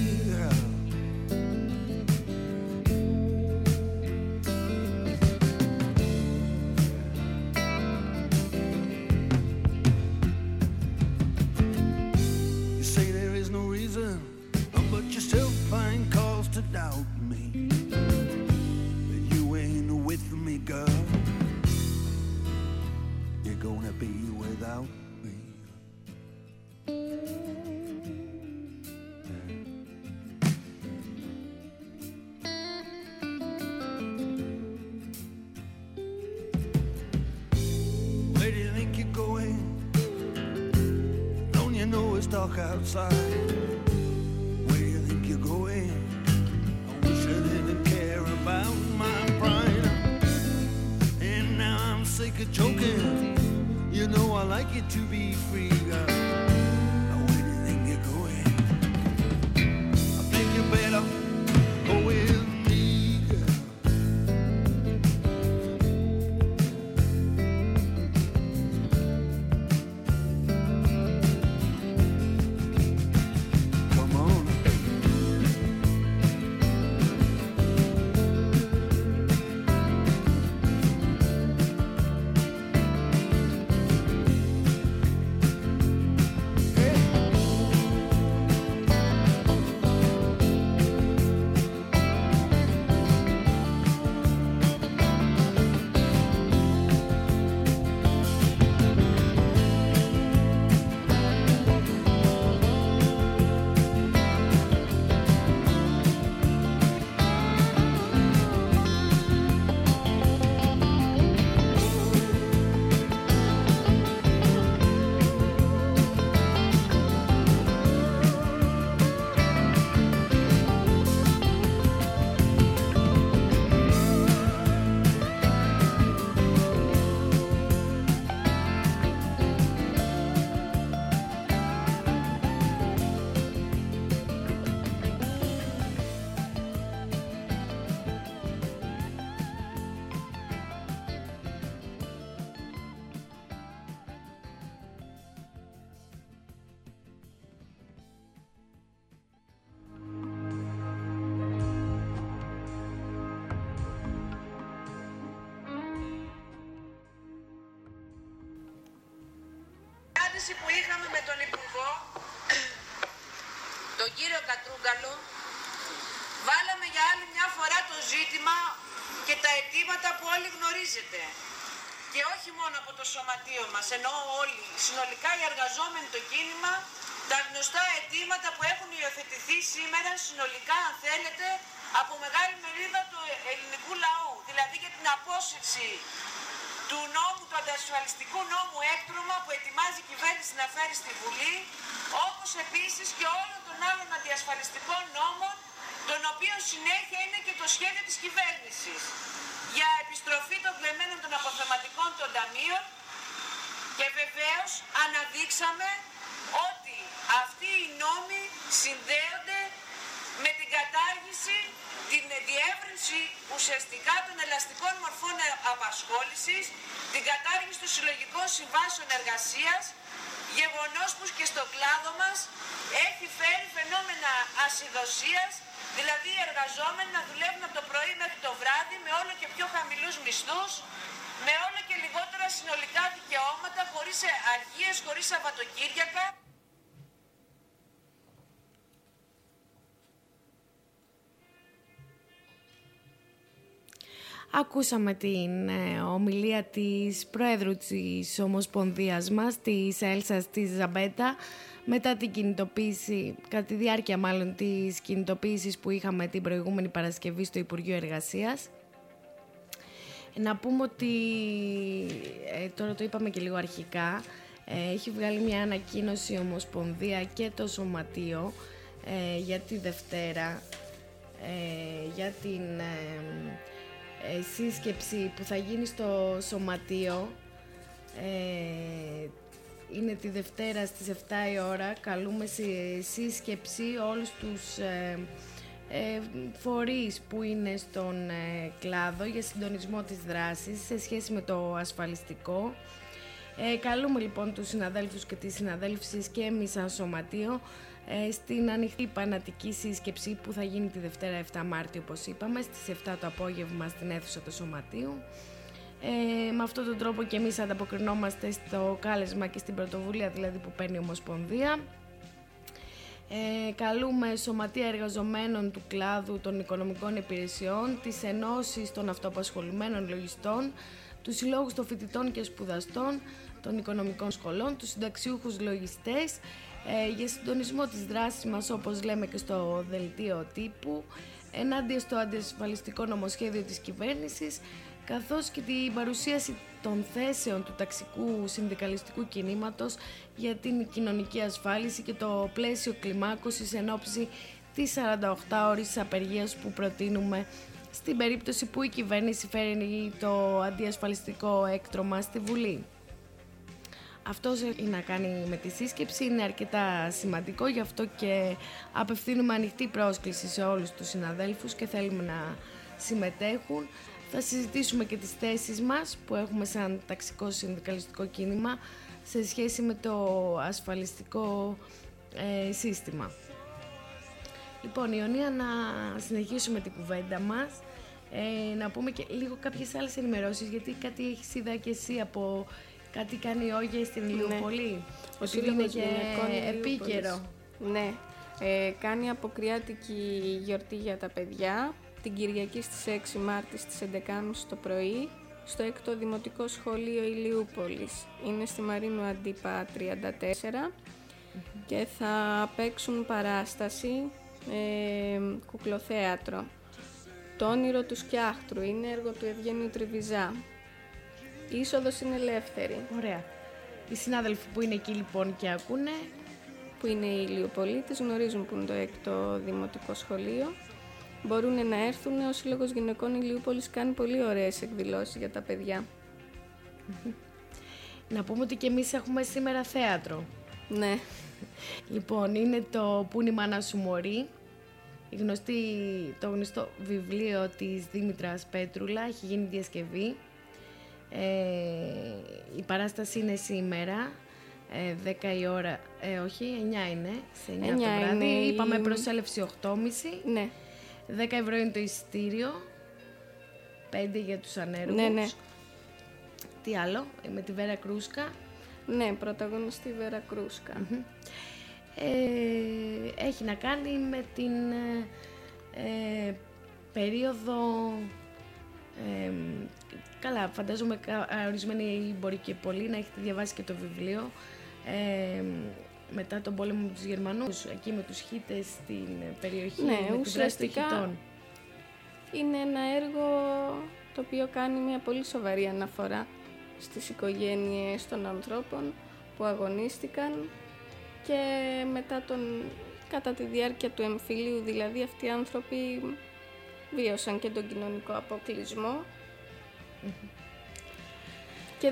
D: Outside, where you think you're going? I wish I didn't care about my pride. And now I'm sick of joking. You know I like it to be free, girl. Now where do you think you're going? I think you better go with me, girl.
E: συνεδρίαση που είχαμε με τον Υπουργό, τον κύριο Κατρούγκαλο, βάλαμε για άλλη μια φορά το ζήτημα και τα αιτήματα που όλοι γνωρίζετε. Και όχι μόνο από το σωματείο μας, ενώ όλοι, συνολικά οι εργαζόμενοι το κίνημα, τα γνωστά αιτήματα που έχουν υιοθετηθεί σήμερα, συνολικά αν θέλετε, από μεγάλη μερίδα του ελληνικού λαού. Δηλαδή για την απόσυρση του νόμου, του αντασφαλιστικού νόμου έκτρωμα που ετοιμάζει η κυβέρνηση να φέρει στη Βουλή, όπως επίσης και όλων των άλλων αντιασφαλιστικών νόμων, των οποίων συνέχεια είναι και το σχέδιο της κυβέρνησης για επιστροφή των κλεμμένων των αποθεματικών των ταμείων. Και βεβαίως αναδείξαμε ότι αυτοί οι νόμοι συνδέονται με την κατάργηση, την διεύρυνση ουσιαστικά των ελαστικών μορφών απασχόλησης, την κατάργηση των συλλογικών συμβάσεων εργασίας, γεγονός που και στον κλάδο μας έχει φέρει φαινόμενα ασυδοσίας, δηλαδή οι εργαζόμενοι να δουλεύουν από το πρωί μέχρι το βράδυ με όλο και πιο χαμηλούς μισθούς, με όλο και λιγότερα συνολικά δικαιώματα, χωρίς αργίες, χωρίς Σαββατοκύριακα.
A: Ακούσαμε την ομιλία της Προέδρου της Ομοσπονδίας μας, της Έλσας της Ζαμπέτα, μετά την κινητοποίηση, κατά τη διάρκεια μάλλον της κινητοποίησης που είχαμε την προηγούμενη Παρασκευή στο Υπουργείο Εργασίας. Να πούμε ότι, τώρα το είπαμε και λίγο αρχικά, έχει βγάλει μια ανακοίνωση η Ομοσπονδία και το Σωματείο για τη Δευτέρα, για την σύσκεψη που θα γίνει στο Σωματείο. Είναι τη Δευτέρα στις 7 η ώρα. Καλούμε σε σύσκεψη όλους τους φορείς που είναι στον κλάδο για συντονισμό της δράσης σε σχέση με το ασφαλιστικό. Καλούμε λοιπόν τους συναδέλφους και τις συναδέλφισες και εμείς σαν Σωματείο στην ανοιχτή πανατική σύσκεψη που θα γίνει τη Δευτέρα 7 Μάρτη, όπως είπαμε, στις 7 το απόγευμα στην αίθουσα του Σωματείου. Με αυτόν τον τρόπο και εμείς ανταποκρινόμαστε στο κάλεσμα και στην πρωτοβουλία δηλαδή που παίρνει η Ομοσπονδία. Καλούμε σωματεία εργαζομένων του κλάδου των οικονομικών υπηρεσιών, τις ενώσεις των αυτοαπασχολουμένων λογιστών, τους συλλόγους των φοιτητών και σπουδαστών των οικονομικών σχολών, τους συνταξιούχους λογιστές, για συντονισμό της δράσης μας, όπως λέμε και στο δελτίο τύπου, ενάντια στο αντιασφαλιστικό νομοσχέδιο της κυβέρνησης, καθώς και την παρουσίαση των θέσεων του ταξικού συνδικαλιστικού κινήματος για την κοινωνική ασφάλιση και το πλαίσιο κλιμάκωσης εν ώψη της 48ωρης απεργίας που προτείνουμε στην περίπτωση που η κυβέρνηση φέρει το αντιασφαλιστικό έκτρωμα στη Βουλή. Αυτό έχει να κάνει με τη σύσκεψη, είναι αρκετά σημαντικό, γι' αυτό και απευθύνουμε ανοιχτή πρόσκληση σε όλους τους συναδέλφους και θέλουμε να συμμετέχουν. Θα συζητήσουμε και τις θέσεις μας που έχουμε σαν ταξικό συνδικαλιστικό κίνημα σε σχέση με το ασφαλιστικό σύστημα. Λοιπόν, Ιωνία, να συνεχίσουμε την κουβέντα μας, να πούμε και λίγο κάποιες άλλες ενημερώσεις, γιατί κάτι έχεις είδα και εσύ από κάτι κάνει η Όγια στην Ηλιούπολη,
B: Ο Σύλλογος
A: είναι και επίκαιρο.
B: Ναι, κάνει αποκριάτικη γιορτή για τα παιδιά, την Κυριακή στις 6 Μάρτη στις 11.30 το πρωί, στο 6ο Δημοτικό Σχολείο Ηλιούπολης. Είναι στη Μαρίνου Αντίπα 34 και θα παίξουν παράσταση, κουκλοθέατρο. Το όνειρο του Σκιάχτρου είναι έργο του Ευγένιου Τριβιζά. Η είσοδος είναι ελεύθερη.
A: Ωραία. Οι συνάδελφοι που είναι εκεί λοιπόν και ακούνε,
B: που είναι οι Ηλιοπολίτες, γνωρίζουν που είναι το 6ο Δημοτικό Σχολείο. Μπορούν να έρθουν. Ο Σύλλογος Γυναικών Ηλιούπολης κάνει πολύ ωραίες εκδηλώσεις για τα παιδιά.
A: Να πούμε ότι και εμείς έχουμε σήμερα θέατρο.
B: Ναι.
A: Λοιπόν, είναι το «Πού είναι η μάνα σου μωρή», το γνωστό βιβλίο της Δήμητρας Πέτρουλα, έχει γίνει διασκευή. Η παράσταση είναι σήμερα, 10 η ώρα, όχι, 9 είναι, σε 9 το βράδυ. Είπαμε προσέλευση 8.30.
B: Ναι.
A: 10 ευρώ είναι το εισιτήριο, 5 για τους ανέργους.
B: Ναι, ναι.
A: Τι άλλο, με τη Βέρα Κρούσκα.
B: Ναι, πρωταγωνιστή Βερακρούσκα.
A: Έχει να κάνει με την περίοδο, καλά, φαντάζομαι ορισμένοι μπορεί και πολλοί να έχετε διαβάσει και το βιβλίο, μετά τον πόλεμο με τους Γερμανούς, εκεί με τους Χίτες στην περιοχή, με τη δράση των Χιτών.
B: Είναι ένα έργο το οποίο κάνει μια πολύ σοβαρή αναφορά στις οικογένειες των ανθρώπων που αγωνίστηκαν και μετά κατά τη διάρκεια του εμφυλίου, δηλαδή αυτοί οι άνθρωποι βίωσαν και τον κοινωνικό αποκλεισμό. Και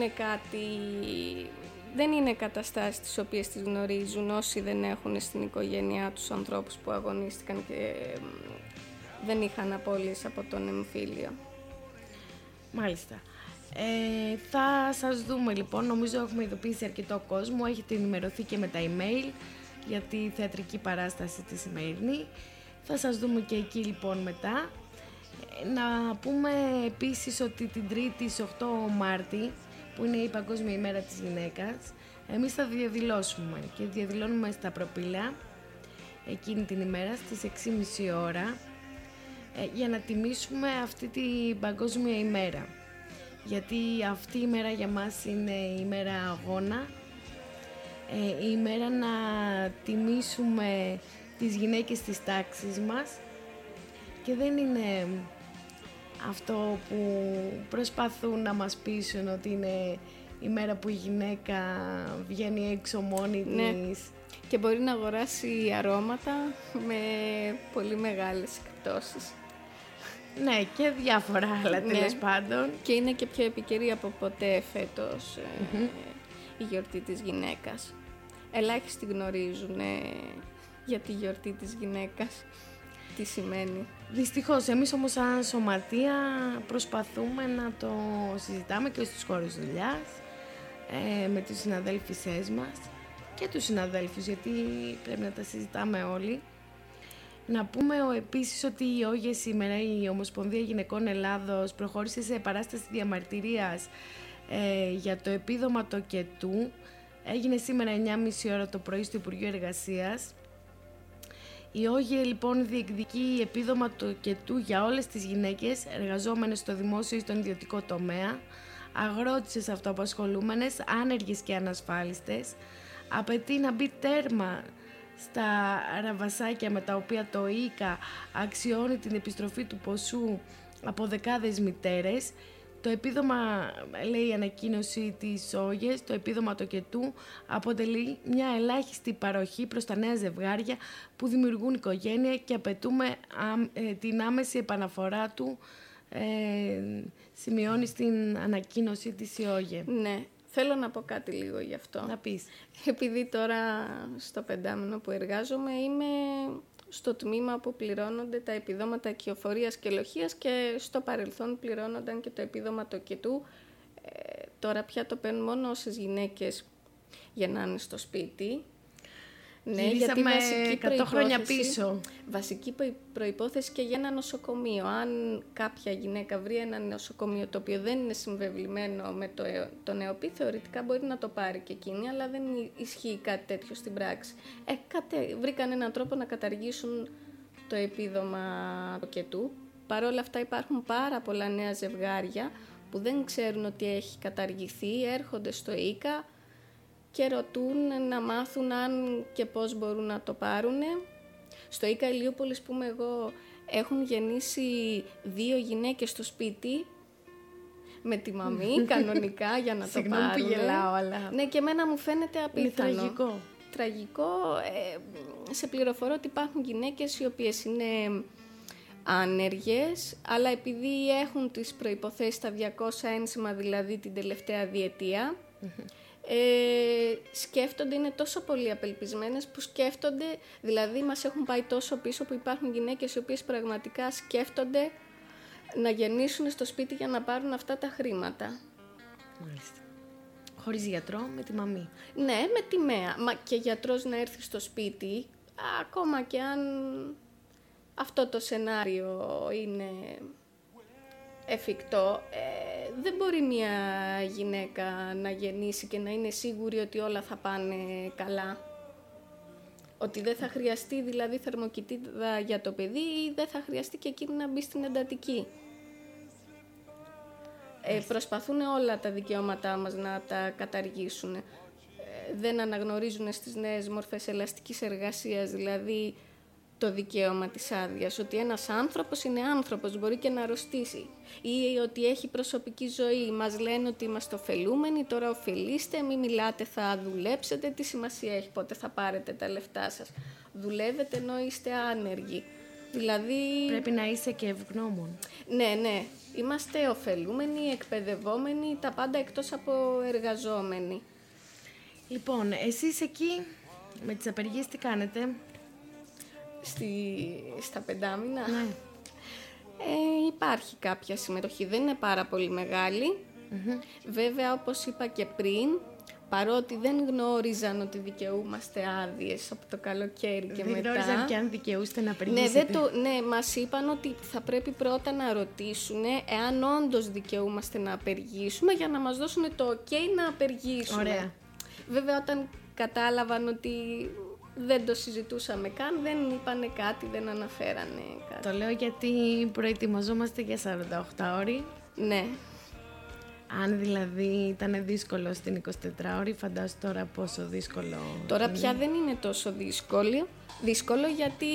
B: δεν είναι καταστάσεις τις οποίες τις γνωρίζουν όσοι δεν έχουν στην οικογένειά τους ανθρώπους που αγωνίστηκαν και δεν είχαν απώλειες από τον εμφύλιο.
A: Μάλιστα. Θα σας δούμε λοιπόν, νομίζω έχουμε ειδοποιήσει αρκετό κόσμο, έχετε ενημερωθεί και με τα email για τη θεατρική παράσταση τη σημερινή. Θα σας δούμε και εκεί λοιπόν μετά. Να πούμε επίσης ότι την Τρίτη στις 8 Μάρτη, που είναι η Παγκόσμια ημέρα της γυναίκας, εμείς θα διαδηλώσουμε και διαδηλώνουμε στα Προπήλαια εκείνη την ημέρα στις 6.30 ώρα για να τιμήσουμε αυτή την Παγκόσμια ημέρα. Γιατί αυτή η ημέρα για μας είναι η ημέρα αγώνα, η ημέρα να τιμήσουμε τις γυναίκες της τάξης μας και δεν είναι αυτό που προσπαθούν να μας πείσουν ότι είναι η μέρα που η γυναίκα βγαίνει έξω μόνη της.
B: Και μπορεί να αγοράσει αρώματα με πολύ μεγάλες εκπτώσεις.
A: Ναι, και διάφορα άλλα τέλος πάντων.
B: Και είναι και πιο επικαιρή από ποτέ φέτος η γιορτή της γυναίκας. Ελάχιστοι γνωρίζουν για τη γιορτή της γυναίκας τι σημαίνει.
A: Δυστυχώς, εμείς όμως σαν σωματεία προσπαθούμε να το συζητάμε και στους χώρους δουλειάς, με τους συναδέλφισές μας και τους συναδέλφους, γιατί πρέπει να τα συζητάμε όλοι. Να πούμε επίσης ότι η ΟΓΕ σήμερα, η Ομοσπονδία Γυναικών Ελλάδος, προχώρησε σε παράσταση διαμαρτυρίας για το επίδομα τοκετού. Έγινε σήμερα 9.30 ώρα το πρωί στο Υπουργείο Εργασίας. Η ΟΓΕ λοιπόν διεκδικεί επίδομα τοκετού για όλες τις γυναίκες εργαζόμενες στο δημόσιο ή στον ιδιωτικό τομέα, αγρότησες αυτοαπασχολούμενες, άνεργες και ανασφάλιστες. Απαιτεί να μπει τέρμα στα ραβασάκια με τα οποία το ΙΚΑ αξιώνει την επιστροφή του ποσού από δεκάδες μητέρες. Το επίδομα, λέει η ανακοίνωση της ΟΓΕ, το επίδομα τοκετού αποτελεί μια ελάχιστη παροχή προς τα νέα ζευγάρια που δημιουργούν οικογένεια και απαιτούμε την άμεση επαναφορά του, σημειώνει στην ανακοίνωση της η ΟΓΕ.
B: Ναι. Θέλω να πω κάτι λίγο γι' αυτό.
A: Να πεις.
B: Επειδή τώρα στο πεντάμινο που εργάζομαι είμαι στο τμήμα που πληρώνονται τα επιδόματα οικειοφορίας και λοχείας και στο παρελθόν πληρώνονταν και το επίδομα τοκετού. Τώρα πια το παίρνουν μόνο όσες γυναίκες γεννάνε στο σπίτι.
A: Ναι, γιατί βασική 100 χρόνια πίσω.
B: Βασική προϋπόθεση και για ένα νοσοκομείο. Αν κάποια γυναίκα βρει ένα νοσοκομείο το οποίο δεν είναι συμβεβλημένο με το ΕΟΠΗ, θεωρητικά μπορεί να το πάρει και εκείνη, αλλά δεν ισχύει κάτι τέτοιο στην πράξη. Βρήκαν έναν τρόπο να καταργήσουν το επίδομα τοκετού. Παρ' όλα αυτά υπάρχουν πάρα πολλά νέα ζευγάρια που δεν ξέρουν ότι έχει καταργηθεί, έρχονται στο ΙΚΑ και ρωτούν να μάθουν αν και πώς μπορούν να το πάρουν. Στο ΙΚΑ Ηλιούπολης, πούμε εγώ, έχουν γεννήσει 2 γυναίκες στο σπίτι με τη μαμή, κανονικά, για να το πάρουν.
A: Συγγνώμη που γελάω, αλλά...
B: Ναι, και εμένα μου φαίνεται απίθανο.
A: Είναι τραγικό.
B: Τραγικό. Σε πληροφορώ ότι υπάρχουν γυναίκες οι οποίες είναι άνεργες, αλλά επειδή έχουν τις προϋποθέσεις τα 200 ένσημα, δηλαδή την τελευταία διετία, σκέφτονται, είναι τόσο πολύ απελπισμένες που σκέφτονται, δηλαδή μας έχουν πάει τόσο πίσω που υπάρχουν γυναίκες οι οποίες πραγματικά σκέφτονται να γεννήσουν στο σπίτι για να πάρουν αυτά τα χρήματα.
A: Μάλιστα. Χωρίς γιατρό, με τη μαμή.
B: Ναι, με τη ΜΕΑ. Μα και γιατρός να έρθει στο σπίτι, ακόμα και αν αυτό το σενάριο είναι εφικτό, δεν μπορεί μια γυναίκα να γεννήσει και να είναι σίγουρη ότι όλα θα πάνε καλά. Ότι δεν θα χρειαστεί δηλαδή θερμοκοιτίδα για το παιδί ή δεν θα χρειαστεί και εκείνη να μπει στην εντατική. Προσπαθούν όλα τα δικαιώματά μας να τα καταργήσουν. Δεν αναγνωρίζουν στις νέες μορφές ελαστικής εργασίας, δηλαδή το δικαίωμα της άδειας, ότι ένας άνθρωπος είναι άνθρωπος, μπορεί και να αρρωστήσει ή ότι έχει προσωπική ζωή. Μας λένε ότι είμαστε ωφελούμενοι, τώρα ωφελείστε, μην μιλάτε, θα δουλέψετε, τι σημασία έχει πότε θα πάρετε τα λεφτά σας. Δουλεύετε ενώ είστε άνεργοι. Δηλαδή...
A: Πρέπει να είσαι και ευγνώμων.
B: Ναι. Είμαστε ωφελούμενοι, εκπαιδευόμενοι, τα πάντα εκτός από εργαζόμενοι.
A: Λοιπόν, εσείς εκεί με τις απεργίες τι κάνετε?
B: Στα 5 μήνα.
A: Ναι.
B: Υπάρχει κάποια συμμετοχή, δεν είναι πάρα πολύ μεγάλη. Βέβαια, όπως είπα και πριν, παρότι δεν γνώριζαν ότι δικαιούμαστε άδειες από το καλοκαίρι και μετά.
A: Δεν γνώριζαν και αν δικαιούστε να απεργήσετε.
B: Ναι, μας είπαν ότι θα πρέπει πρώτα να ρωτήσουν εάν όντως δικαιούμαστε να απεργήσουμε για να μας δώσουν το ok να απεργήσουμε.
A: Ωραία.
B: Βέβαια, όταν κατάλαβαν ότι δεν το συζητούσαμε καν, δεν είπανε κάτι, δεν αναφέρανε κάτι.
A: Το λέω γιατί προετοιμαζόμαστε για 48 ώρες.
B: Ναι.
A: Αν δηλαδή ήταν δύσκολο στην 24ωρη, φαντάσου τώρα πόσο δύσκολο.
B: Τώρα πια δεν είναι τόσο δύσκολο γιατί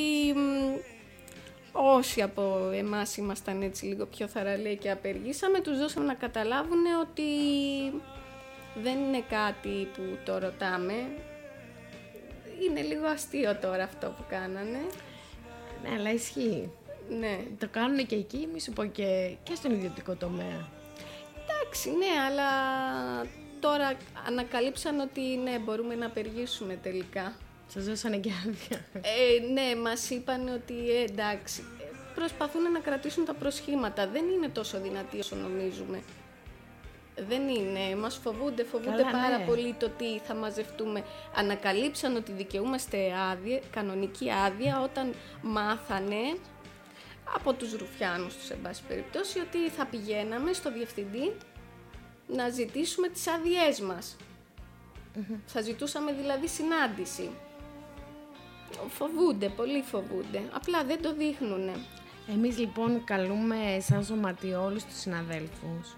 B: όσοι από εμάς ήμασταν έτσι λίγο πιο θαραλέοι και απεργήσαμε, τους δώσαμε να καταλάβουν ότι δεν είναι κάτι που το ρωτάμε. Είναι λίγο αστείο τώρα αυτό που κάνανε.
A: Ναι, αλλά ισχύει.
B: Ναι.
A: Το κάνουν και εκεί, μη σου πω και στον ιδιωτικό τομέα.
B: Εντάξει, ναι, αλλά τώρα ανακαλύψαν ότι ναι, μπορούμε να απεργήσουμε τελικά.
A: Σας δώσανε και άδεια.
B: Ναι, μας είπαν ότι εντάξει, προσπαθούν να κρατήσουν τα προσχήματα. Δεν είναι τόσο δυνατοί όσο νομίζουμε. Δεν είναι, μας φοβούνται πάρα πολύ το τι θα μαζευτούμε. Ανακαλύψαν ότι δικαιούμαστε κανονική άδεια όταν μάθανε από τους ρουφιάνους τους, εν πάση περιπτώσει, ότι θα πηγαίναμε στο διευθυντή να ζητήσουμε τις άδειές μας. Θα ζητούσαμε δηλαδή συνάντηση. Φοβούνται, πολύ φοβούνται. Απλά δεν το δείχνουνε.
A: Εμείς λοιπόν καλούμε σαν σωματείο όλους τους συναδέλφους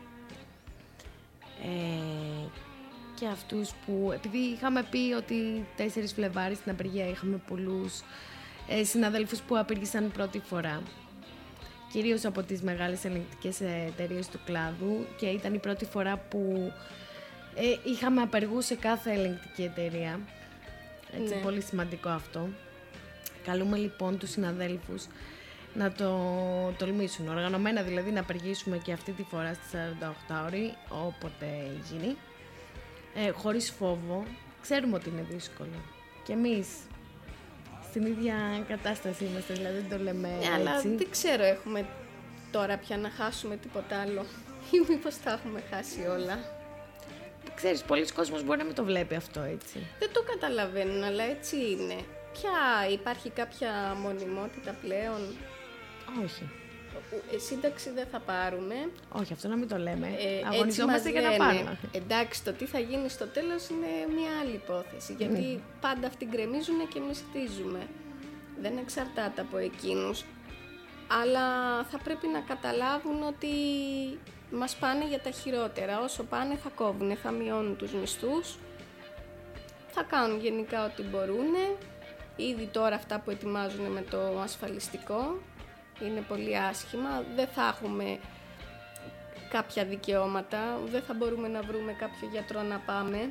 A: και αυτούς που, επειδή είχαμε πει ότι 4 Φλεβάρι στην απεργία είχαμε πολλούς συναδέλφους που απήργησαν πρώτη φορά, κυρίως από τις μεγάλες ελεγκτικές εταιρείες του κλάδου, και ήταν η πρώτη φορά που είχαμε απεργούς σε κάθε ελεγκτική εταιρεία. Έτσι, πολύ σημαντικό αυτό. Καλούμε λοιπόν τους συναδέλφους να το τολμήσουν. Οργανωμένα δηλαδή να απεργήσουμε και αυτή τη φορά στις 48 ώρες, όποτε γίνει. Χωρίς φόβο. Ξέρουμε ότι είναι δύσκολο. Και εμείς στην ίδια κατάσταση είμαστε, δηλαδή δεν το λέμε έτσι.
B: Αλλά δεν ξέρω, έχουμε τώρα πια να χάσουμε τίποτα άλλο ή μήπως τα έχουμε χάσει όλα.
A: Ξέρεις, πολλοί κόσμος μπορεί να μην το βλέπει αυτό έτσι.
B: Δεν το καταλαβαίνουν, αλλά έτσι είναι. Πια υπάρχει κάποια μονιμότητα πλέον?
A: Όχι.
B: Σύνταξη δεν θα πάρουμε.
A: Όχι, αυτό να μην το λέμε. Αγωνιζόμαστε για να πάρουμε.
B: Εντάξει, το τι θα γίνει στο τέλος είναι μια άλλη υπόθεση. Γιατί πάντα αυτοί γκρεμίζουν και εμείς χτίζουμε. Δεν εξαρτάται από εκείνους. Αλλά θα πρέπει να καταλάβουν ότι μας πάνε για τα χειρότερα. Όσο πάνε θα κόβουν, θα μειώνουν τους μισθούς. Θα κάνουν γενικά ό,τι μπορούν. Ήδη τώρα αυτά που ετοιμάζουν με το ασφαλιστικό είναι πολύ άσχημα. Δεν θα έχουμε κάποια δικαιώματα, δεν θα μπορούμε να βρούμε κάποιο γιατρό να πάμε.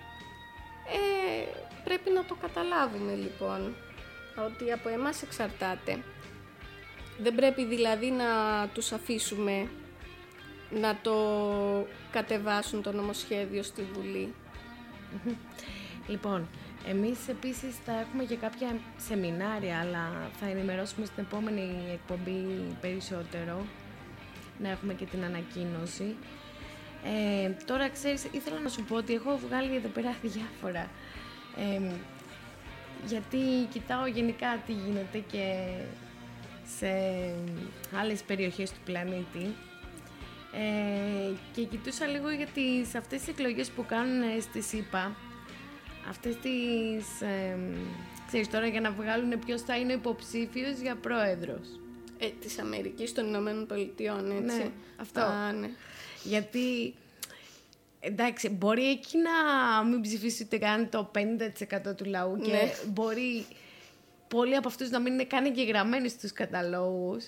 B: Πρέπει να το καταλάβουμε λοιπόν, ότι από εμάς εξαρτάται. Δεν πρέπει δηλαδή να τους αφήσουμε να το κατεβάσουν το νομοσχέδιο στη Βουλή.
A: Λοιπόν, εμείς επίσης θα έχουμε και κάποια σεμινάρια, αλλά θα ενημερώσουμε στην επόμενη εκπομπή περισσότερο, να έχουμε και την ανακοίνωση. Τώρα ξέρεις, ήθελα να σου πω ότι έχω βγάλει εδώ πέρα διάφορα, γιατί κοιτάω γενικά τι γίνεται και σε άλλες περιοχές του πλανήτη. Και κοιτούσα λίγο γιατί σε αυτές τις εκλογές που κάνουν στη ΣΥΠΑ, αυτές τις, ξέρεις τώρα, για να βγάλουν ποιος θα είναι υποψήφιος για πρόεδρος.
B: Της Αμερικής, των Ηνωμένων Πολιτειών, έτσι.
A: Ναι, αυτό.
B: Ναι.
A: Γιατί, εντάξει, μπορεί εκεί να μην ψηφίσει ούτε καν το 50% του λαού και μπορεί πολλοί από αυτούς να μην είναι καν εγγεγραμμένοι στους καταλόγους.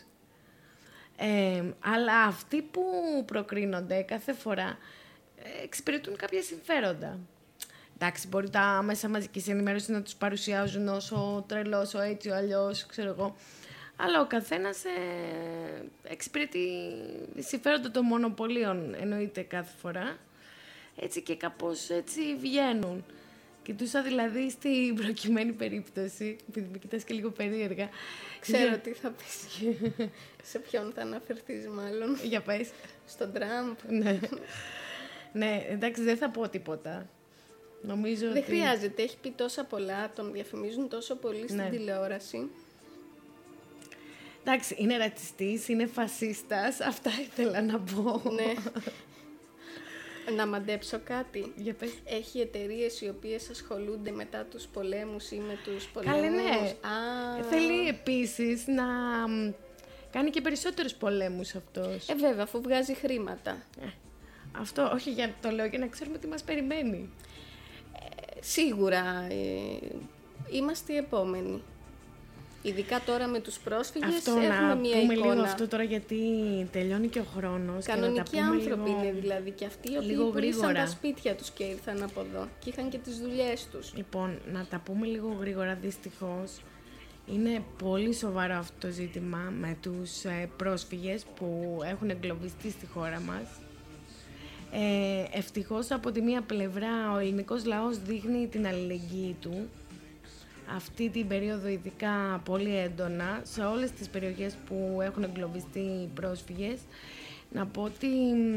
A: Αλλά αυτοί που προκρίνονται κάθε φορά εξυπηρετούν κάποια συμφέροντα. Εντάξει, μπορεί τα μέσα μαζικής ενημέρωσης να τους παρουσιάζουν όσο τρελό, όσο έτσι, αλλιώς, ξέρω εγώ. Αλλά ο καθένας εξυπηρετεί συμφέροντα των μονοπωλίων, εννοείται κάθε φορά. Έτσι και κάπως έτσι βγαίνουν. Κοιτούσα δηλαδή στην προκειμένη περίπτωση, επειδή με κοιτάς και λίγο περίεργα.
B: Ξέρω τι θα πεις. Σε ποιον θα αναφερθείς μάλλον.
A: Για πες.
B: Στον Τραμπ.
A: Ναι. Ναι, εντάξει, δεν θα πω τίποτα. Νομίζω
B: δεν χρειάζεται, έχει πει τόσα πολλά, τον διαφημίζουν τόσο πολύ στην τηλεόραση.
A: Εντάξει, είναι ρατσιστής, είναι φασίστας, αυτά ήθελα να πω.
B: Ναι. Να μαντέψω κάτι.
A: Για πες.
B: Έχει εταιρείες οι οποίες ασχολούνται μετά τους πολέμους ή με τους πολέμους.
A: Καλέ, ναι. Θέλει επίσης να κάνει και περισσότερους πολέμους αυτός.
B: Βέβαια, αφού βγάζει χρήματα.
A: Αυτό, όχι, το λέω για να ξέρουμε τι μας περιμένει.
B: Σίγουρα είμαστε οι επόμενοι. Ειδικά τώρα με τους πρόσφυγες
A: αυτό,
B: έχουμε μία εικόνα.
A: Πούμε λίγο αυτό τώρα γιατί τελειώνει και ο χρόνος.
B: Κανονικοί άνθρωποι είναι δηλαδή και αυτοί οι οποίοι πουλήσαν τα σπίτια τους και ήρθαν από εδώ και είχαν και τις δουλειές τους.
A: Λοιπόν, να τα πούμε λίγο γρήγορα, δυστυχώς. Είναι πολύ σοβαρό αυτό το ζήτημα με τους πρόσφυγες που έχουν εγκλωβιστεί στη χώρα μας. Ευτυχώς από τη μία πλευρά ο ελληνικός λαός δείχνει την αλληλεγγύη του αυτή την περίοδο, ειδικά πολύ έντονα σε όλες τις περιοχές που έχουν εγκλωβιστεί οι πρόσφυγες. Να πω ότι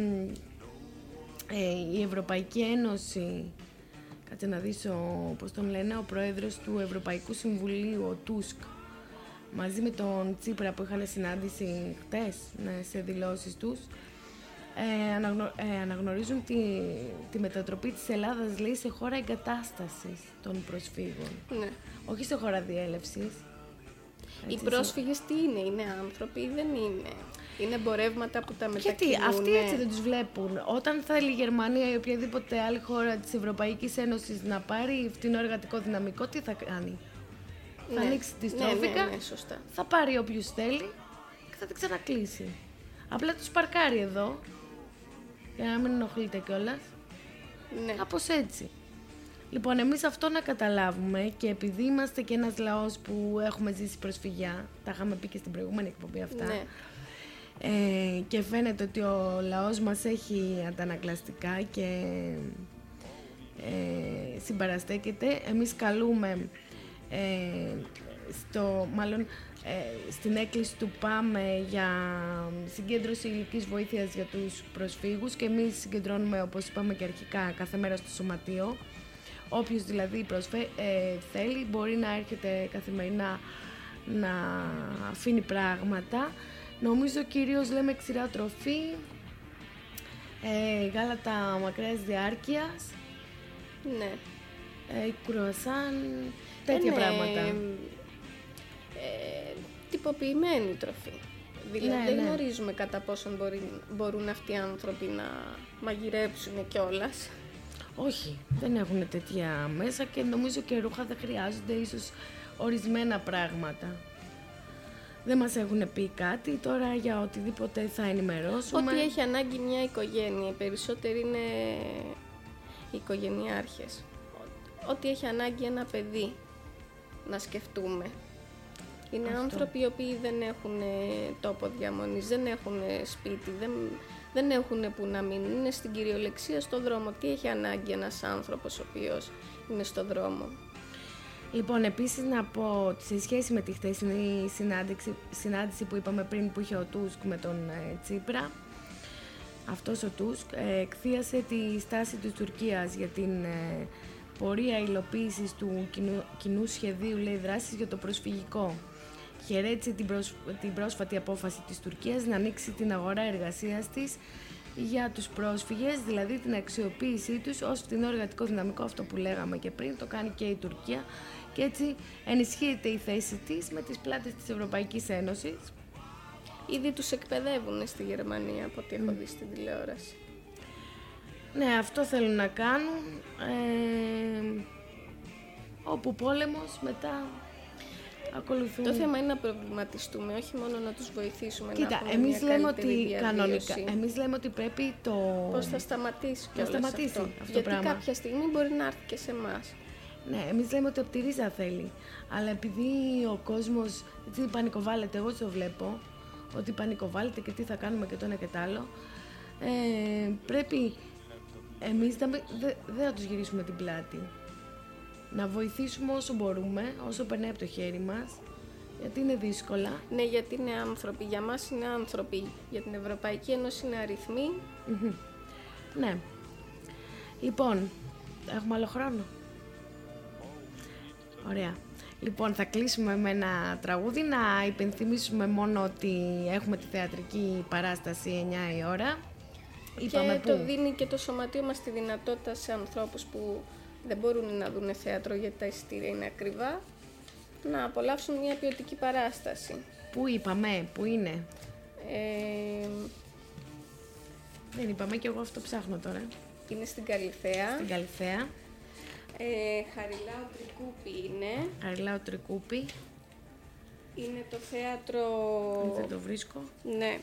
A: η Ευρωπαϊκή Ένωση, κάτσε να δεις πώς τον λένε, ο πρόεδρος του Ευρωπαϊκού Συμβουλίου, ο Τούσκ, μαζί με τον Τσίπρα που είχαν συνάντηση χτες, σε δηλώσεις τους, αναγνωρίζουν τη μετατροπή της Ελλάδας, λέει, σε χώρα εγκατάστασης των προσφύγων.
B: Ναι.
A: Όχι σε χώρα διέλευσης.
B: Οι πρόσφυγες τι είναι άνθρωποι ή δεν είναι? Είναι εμπορεύματα που τα μετακινούν.
A: Γιατί αυτοί έτσι δεν τους βλέπουν. Όταν θέλει η Γερμανία ή οποιαδήποτε άλλη χώρα της Ευρωπαϊκής Ένωσης να πάρει φτηνό εργατικό δυναμικό, τι θα κάνει? Θα ανοίξει τη στρόφικα,
B: σωστά.
A: θα πάρει όποιους θέλει και θα την ξανακλείσει. Απλά τους παρκάρει εδώ, για να μην ενοχλείτε κιόλας.
B: Ναι.
A: Κάπως έτσι. Λοιπόν, εμείς αυτό να καταλάβουμε, και επειδή είμαστε και ένας λαός που έχουμε ζήσει προσφυγιά, τα είχαμε πει και στην προηγούμενη εκπομπή αυτά,
B: ναι.
A: Και φαίνεται ότι ο λαός μας έχει αντανακλαστικά και συμπαραστέκεται. Εμείς καλούμε στην έκκληση του ΠΑΜΕ για συγκέντρωση υλικής βοήθειας για τους προσφύγους, και εμείς συγκεντρώνουμε, όπως είπαμε και αρχικά, κάθε μέρα στο σωματείο. Όποιος δηλαδή θέλει μπορεί να έρχεται καθημερινά να αφήνει πράγματα. Νομίζω κυρίως λέμε ξηρά τροφή, γάλατα μακράς διάρκειας,
B: ναι.
A: κρουασάν, τέτοια πράγματα.
B: Τυποποιημένη τροφή. Δηλαδή δεν γνωρίζουμε κατά πόσον μπορούν αυτοί οι άνθρωποι να μαγειρέψουν κιόλας.
A: Όχι, δεν έχουν τέτοια μέσα και νομίζω και ρούχα δεν χρειάζονται, ίσως ορισμένα πράγματα. Δεν μας έχουν πει κάτι, τώρα για οτιδήποτε θα ενημερώσουμε.
B: Ό,τι έχει ανάγκη μια οικογένεια, οι περισσότεροι είναι οικογενειάρχες. Ό,τι έχει ανάγκη ένα παιδί, να σκεφτούμε. Είναι άνθρωποι οι οποίοι δεν έχουν τόπο διαμονής, δεν έχουν σπίτι, δεν έχουν που να μείνουν, είναι στην κυριολεξία στο δρόμο. Τι έχει ανάγκη ένας άνθρωπος ο οποίος είναι στο δρόμο?
A: Λοιπόν, επίσης να πω σε σχέση με τη χθεσινή συνάντηση που είπαμε πριν, που είχε ο Τούσκ με τον Τσίπρα, αυτός ο Τούσκ εκθίασε τη στάση της Τουρκίας για την πορεία υλοποίησης του κοινού σχεδίου, λέει, δράσης για το προσφυγικό. Χαιρέτησε την πρόσφατη απόφαση της Τουρκίας να ανοίξει την αγορά εργασίας της για τους πρόσφυγες, δηλαδή την αξιοποίησή τους ως φθηνό εργατικό δυναμικό, αυτό που λέγαμε και πριν, το κάνει και η Τουρκία και έτσι ενισχύεται η θέση της με τις πλάτες της Ευρωπαϊκής Ένωσης.
B: Ήδη τους εκπαιδεύουν στη Γερμανία, από ό,τι έχω δει στην τηλεόραση.
A: Ναι, αυτό θέλουν να κάνουν, όπου πόλεμος μετά ακολουθούν.
B: Το θέμα είναι να προβληματιστούμε, όχι μόνο να τους βοηθήσουμε.
A: Κοίτα,
B: να έχουμε
A: εμείς
B: μια
A: λέμε
B: καλύτερη
A: ότι
B: διαβίωση.
A: κανονικά, εμείς λέμε ότι πρέπει το...
B: Πώς θα σταματήσει κιόλας
A: σταματήσει αυτό το
B: γιατί
A: πράγμα.
B: κάποια στιγμή μπορεί να έρθει και σε εμάς.
A: Ναι, εμείς λέμε ότι από τη ρίζα θέλει. Αλλά επειδή ο κόσμος έτσι πανικοβάλλεται, εγώ το βλέπω, ότι πανικοβάλλεται και τι θα κάνουμε και το ένα και το άλλο, πρέπει εμείς δεν θα τους γυρίσουμε την πλάτη. Να βοηθήσουμε όσο μπορούμε, όσο περνάει από το χέρι μας, γιατί είναι δύσκολα.
B: Ναι, γιατί είναι άνθρωποι. Για μας είναι άνθρωποι. Για την Ευρωπαϊκή Ένωση είναι αριθμοί.
A: Ναι. Λοιπόν, έχουμε άλλο χρόνο. Ωραία. Λοιπόν, θα κλείσουμε με ένα τραγούδι, να υπενθυμίσουμε μόνο ότι έχουμε τη θεατρική παράσταση 9 η ώρα.
B: Και το δίνει και το σωματείο μας τη δυνατότητα σε ανθρώπους που δεν μπορούν να δουν θέατρο γιατί τα εισιτήρια είναι ακριβά, να απολαύσουν μια ποιοτική παράσταση.
A: Πού είπαμε, πού είναι? Δεν είπαμε και εγώ αυτό ψάχνω τώρα.
B: Είναι στην Καλιθέα.
A: Στην Καλιθέα.
B: Χαριλάου Τρικούπη είναι.
A: Χαριλάου Τρικούπη.
B: Είναι το θέατρο...
A: Δεν το βρίσκω.
B: Ναι.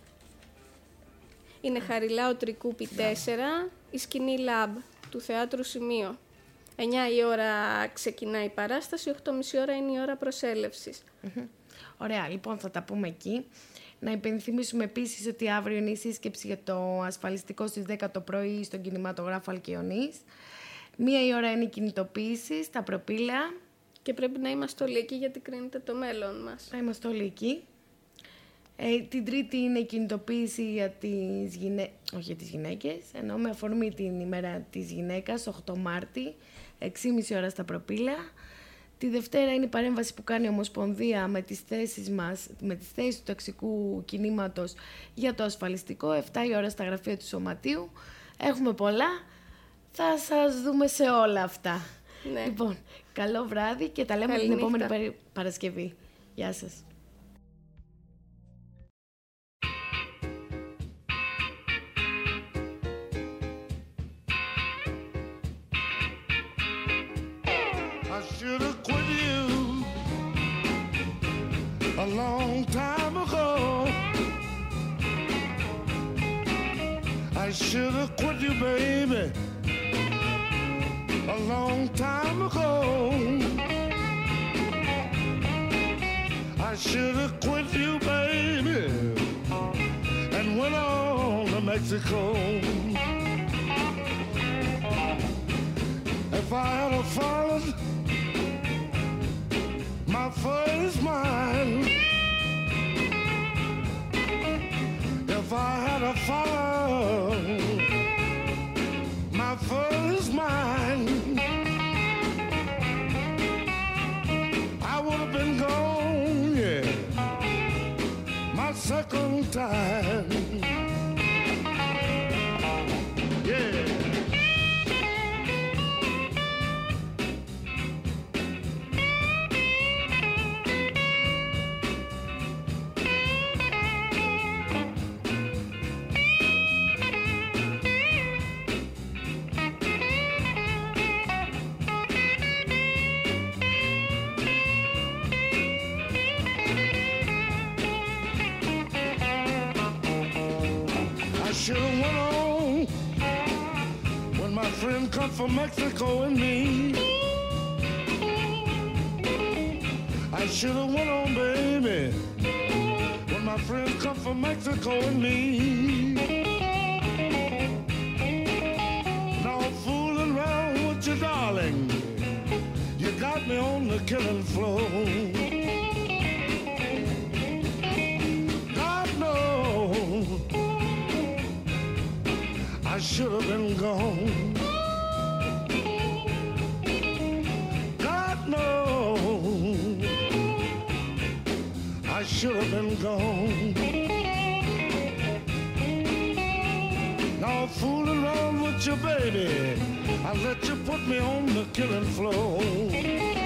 B: Είναι Χαριλάου Τρικούπη 4, η σκηνή Lab του Θεάτρου Σημείο. 9 η ώρα ξεκινάει η παράσταση, 8.30 ώρα είναι η ώρα προσέλευσης.
A: Ωραία, λοιπόν θα τα πούμε εκεί. Να υπενθυμίσουμε επίσης ότι αύριο είναι η σύσκεψη για το ασφαλιστικό στις 10 το πρωί στον κινηματογράφο Αλκιονής. 1 η ώρα είναι η κινητοποίηση στα προπήλαια.
B: Και πρέπει να είμαστε όλοι εκεί γιατί κρίνεται το μέλλον μας.
A: Θα είμαστε όλοι εκεί. Την Τρίτη είναι η κινητοποίηση για τις γυναίκες, όχι για τις γυναίκες, ενώ με αφορμή την ημέρα της γυναίκας, 8 Μάρτη, 6.30 ώρα στα προπήλαια. Τη Δευτέρα είναι η παρέμβαση που κάνει η Ομοσπονδία με τις θέσεις μας, με τις θέσεις του ταξικού κινήματος για το ασφαλιστικό, 7 η ώρα στα γραφεία του Σωματείου. Έχουμε πολλά, θα σας δούμε σε όλα αυτά.
B: Ναι.
A: Λοιπόν, καλό βράδυ και τα λέμε την επόμενη Παρασκευή. Γεια σας.
F: I should have quit you a long time ago. I should have quit you, baby, a long time ago. I should have quit you, baby, and went on to Mexico. If I had followed my first mind, if I had followed my first mind, I would have been gone, yeah, my second time, yeah. Should've went on when my friend come from Mexico and me. I should've went on, baby, when my friend come from Mexico and me. No fooling around with you, darling. You got me on the killing floor. God knows I should have been gone. God knows I should have been gone. Now fooling around with your baby, I let you put me on the killing floor.